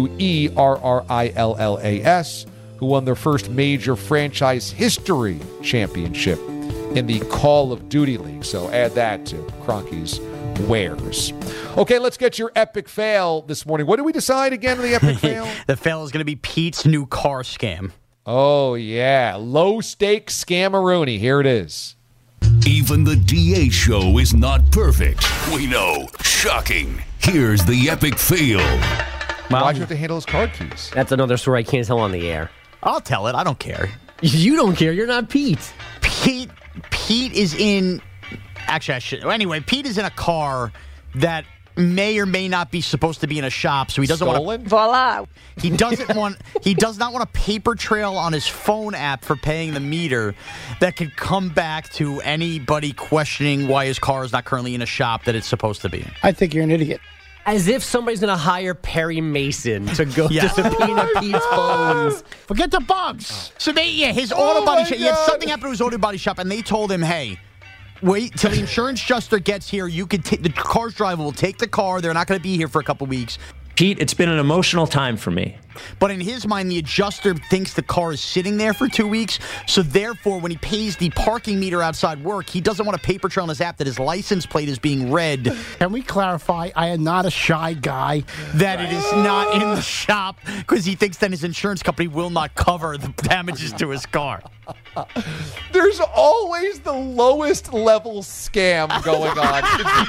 Guerrillas, who won their first major franchise history championship in the Call of Duty League. So add that to Kroenke's wares. Okay, let's get your epic fail this morning. What did we decide again on the epic fail? The fail is going to be Pete's new car scam. Oh, yeah. Low-stakes scammeroonie. Here it is. Even the DA show is not perfect. We know. Shocking. Here's the epic fail. Why'd you have to handle his card keys? That's another story I can't tell on the air. I'll tell it. I don't care. You don't care. You're not Pete. Pete is in... Actually, I should... Anyway, Pete is in a car that may or may not be supposed to be in a shop, so he doesn't want to... Voila. He does not want a paper trail on his phone app for paying the meter that could come back to anybody questioning why his car is not currently in a shop that it's supposed to be in. I think you're an idiot. As if somebody's going to hire Perry Mason to go to subpoena Pete's phones. Forget the bugs. So his auto body shop. He had something happen to his auto body shop, and they told him, "Hey, wait till the insurance adjuster gets here. You could the car's driver will take the car. They're not going to be here for a couple weeks." Pete, it's been an emotional time for me. But in his mind, the adjuster thinks the car is sitting there for 2 weeks. So therefore, when he pays the parking meter outside work, he doesn't want a paper trail on his app that his license plate is being read. Can we clarify, I am not a shy guy. That it is not in the shop because he thinks then his insurance company will not cover the damages to his car. There's always the lowest level scam going on.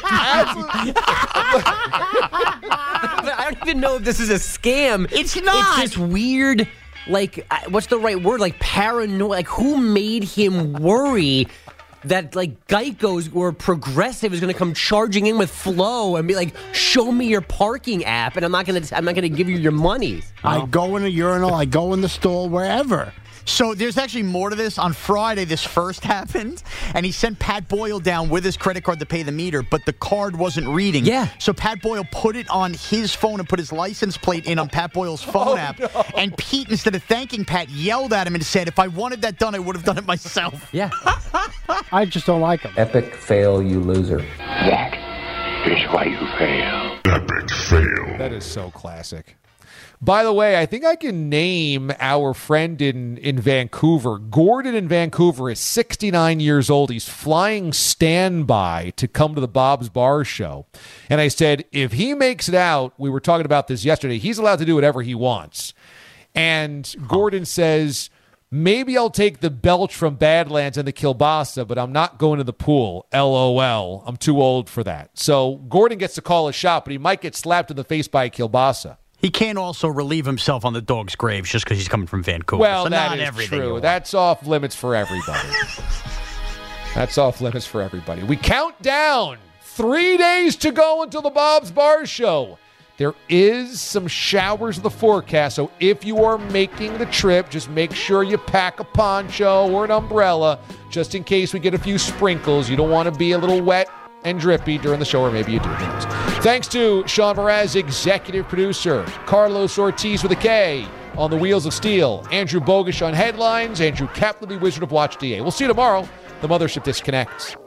I don't even know if this is a scam. It's not. It's just weird, like, what's the right word? Like, paranoid. Like, who made him worry that, like, Geico's or Progressive is going to come charging in with Flow and be like, show me your parking app, and I'm not going to give you your money. I go in a urinal, I go in the stall, wherever. So there's actually more to this. On Friday, this first happened, and he sent Pat Boyle down with his credit card to pay the meter, but the card wasn't reading. Yeah. So Pat Boyle put it on his phone and put his license plate in on Pat Boyle's phone app. No. And Pete, instead of thanking Pat, yelled at him and said, "If I wanted that done, I would have done it myself." Yeah. I just don't like him. Epic fail, you loser. That is why you fail. Epic fail. That is so classic. By the way, I think I can name our friend in Vancouver. Gordon in Vancouver is 69 years old. He's flying standby to come to the Bob's Bar show. And I said, if he makes it out, we were talking about this yesterday, he's allowed to do whatever he wants. And Gordon says, maybe I'll take the belch from Badlands and the kielbasa, but I'm not going to the pool. LOL. I'm too old for that. So Gordon gets to call a shot, but he might get slapped in the face by a kielbasa. He can't also relieve himself on the dog's graves just because he's coming from Vancouver. Well, so that is true. That's off limits for everybody. That's off limits for everybody. We count down 3 days to go until the Bob's Bar show. There is some showers in the forecast, so if you are making the trip, just make sure you pack a poncho or an umbrella just in case we get a few sprinkles. You don't want to be a little wet and drippy during the show, or maybe you do. Thanks to Sean Mraz, executive producer, Carlos Ortiz with a K on the Wheels of Steel, Andrew Bogish on headlines, Andrew Kaplan, the Wizard of Watch DA. We'll see you tomorrow. The Mothership disconnects.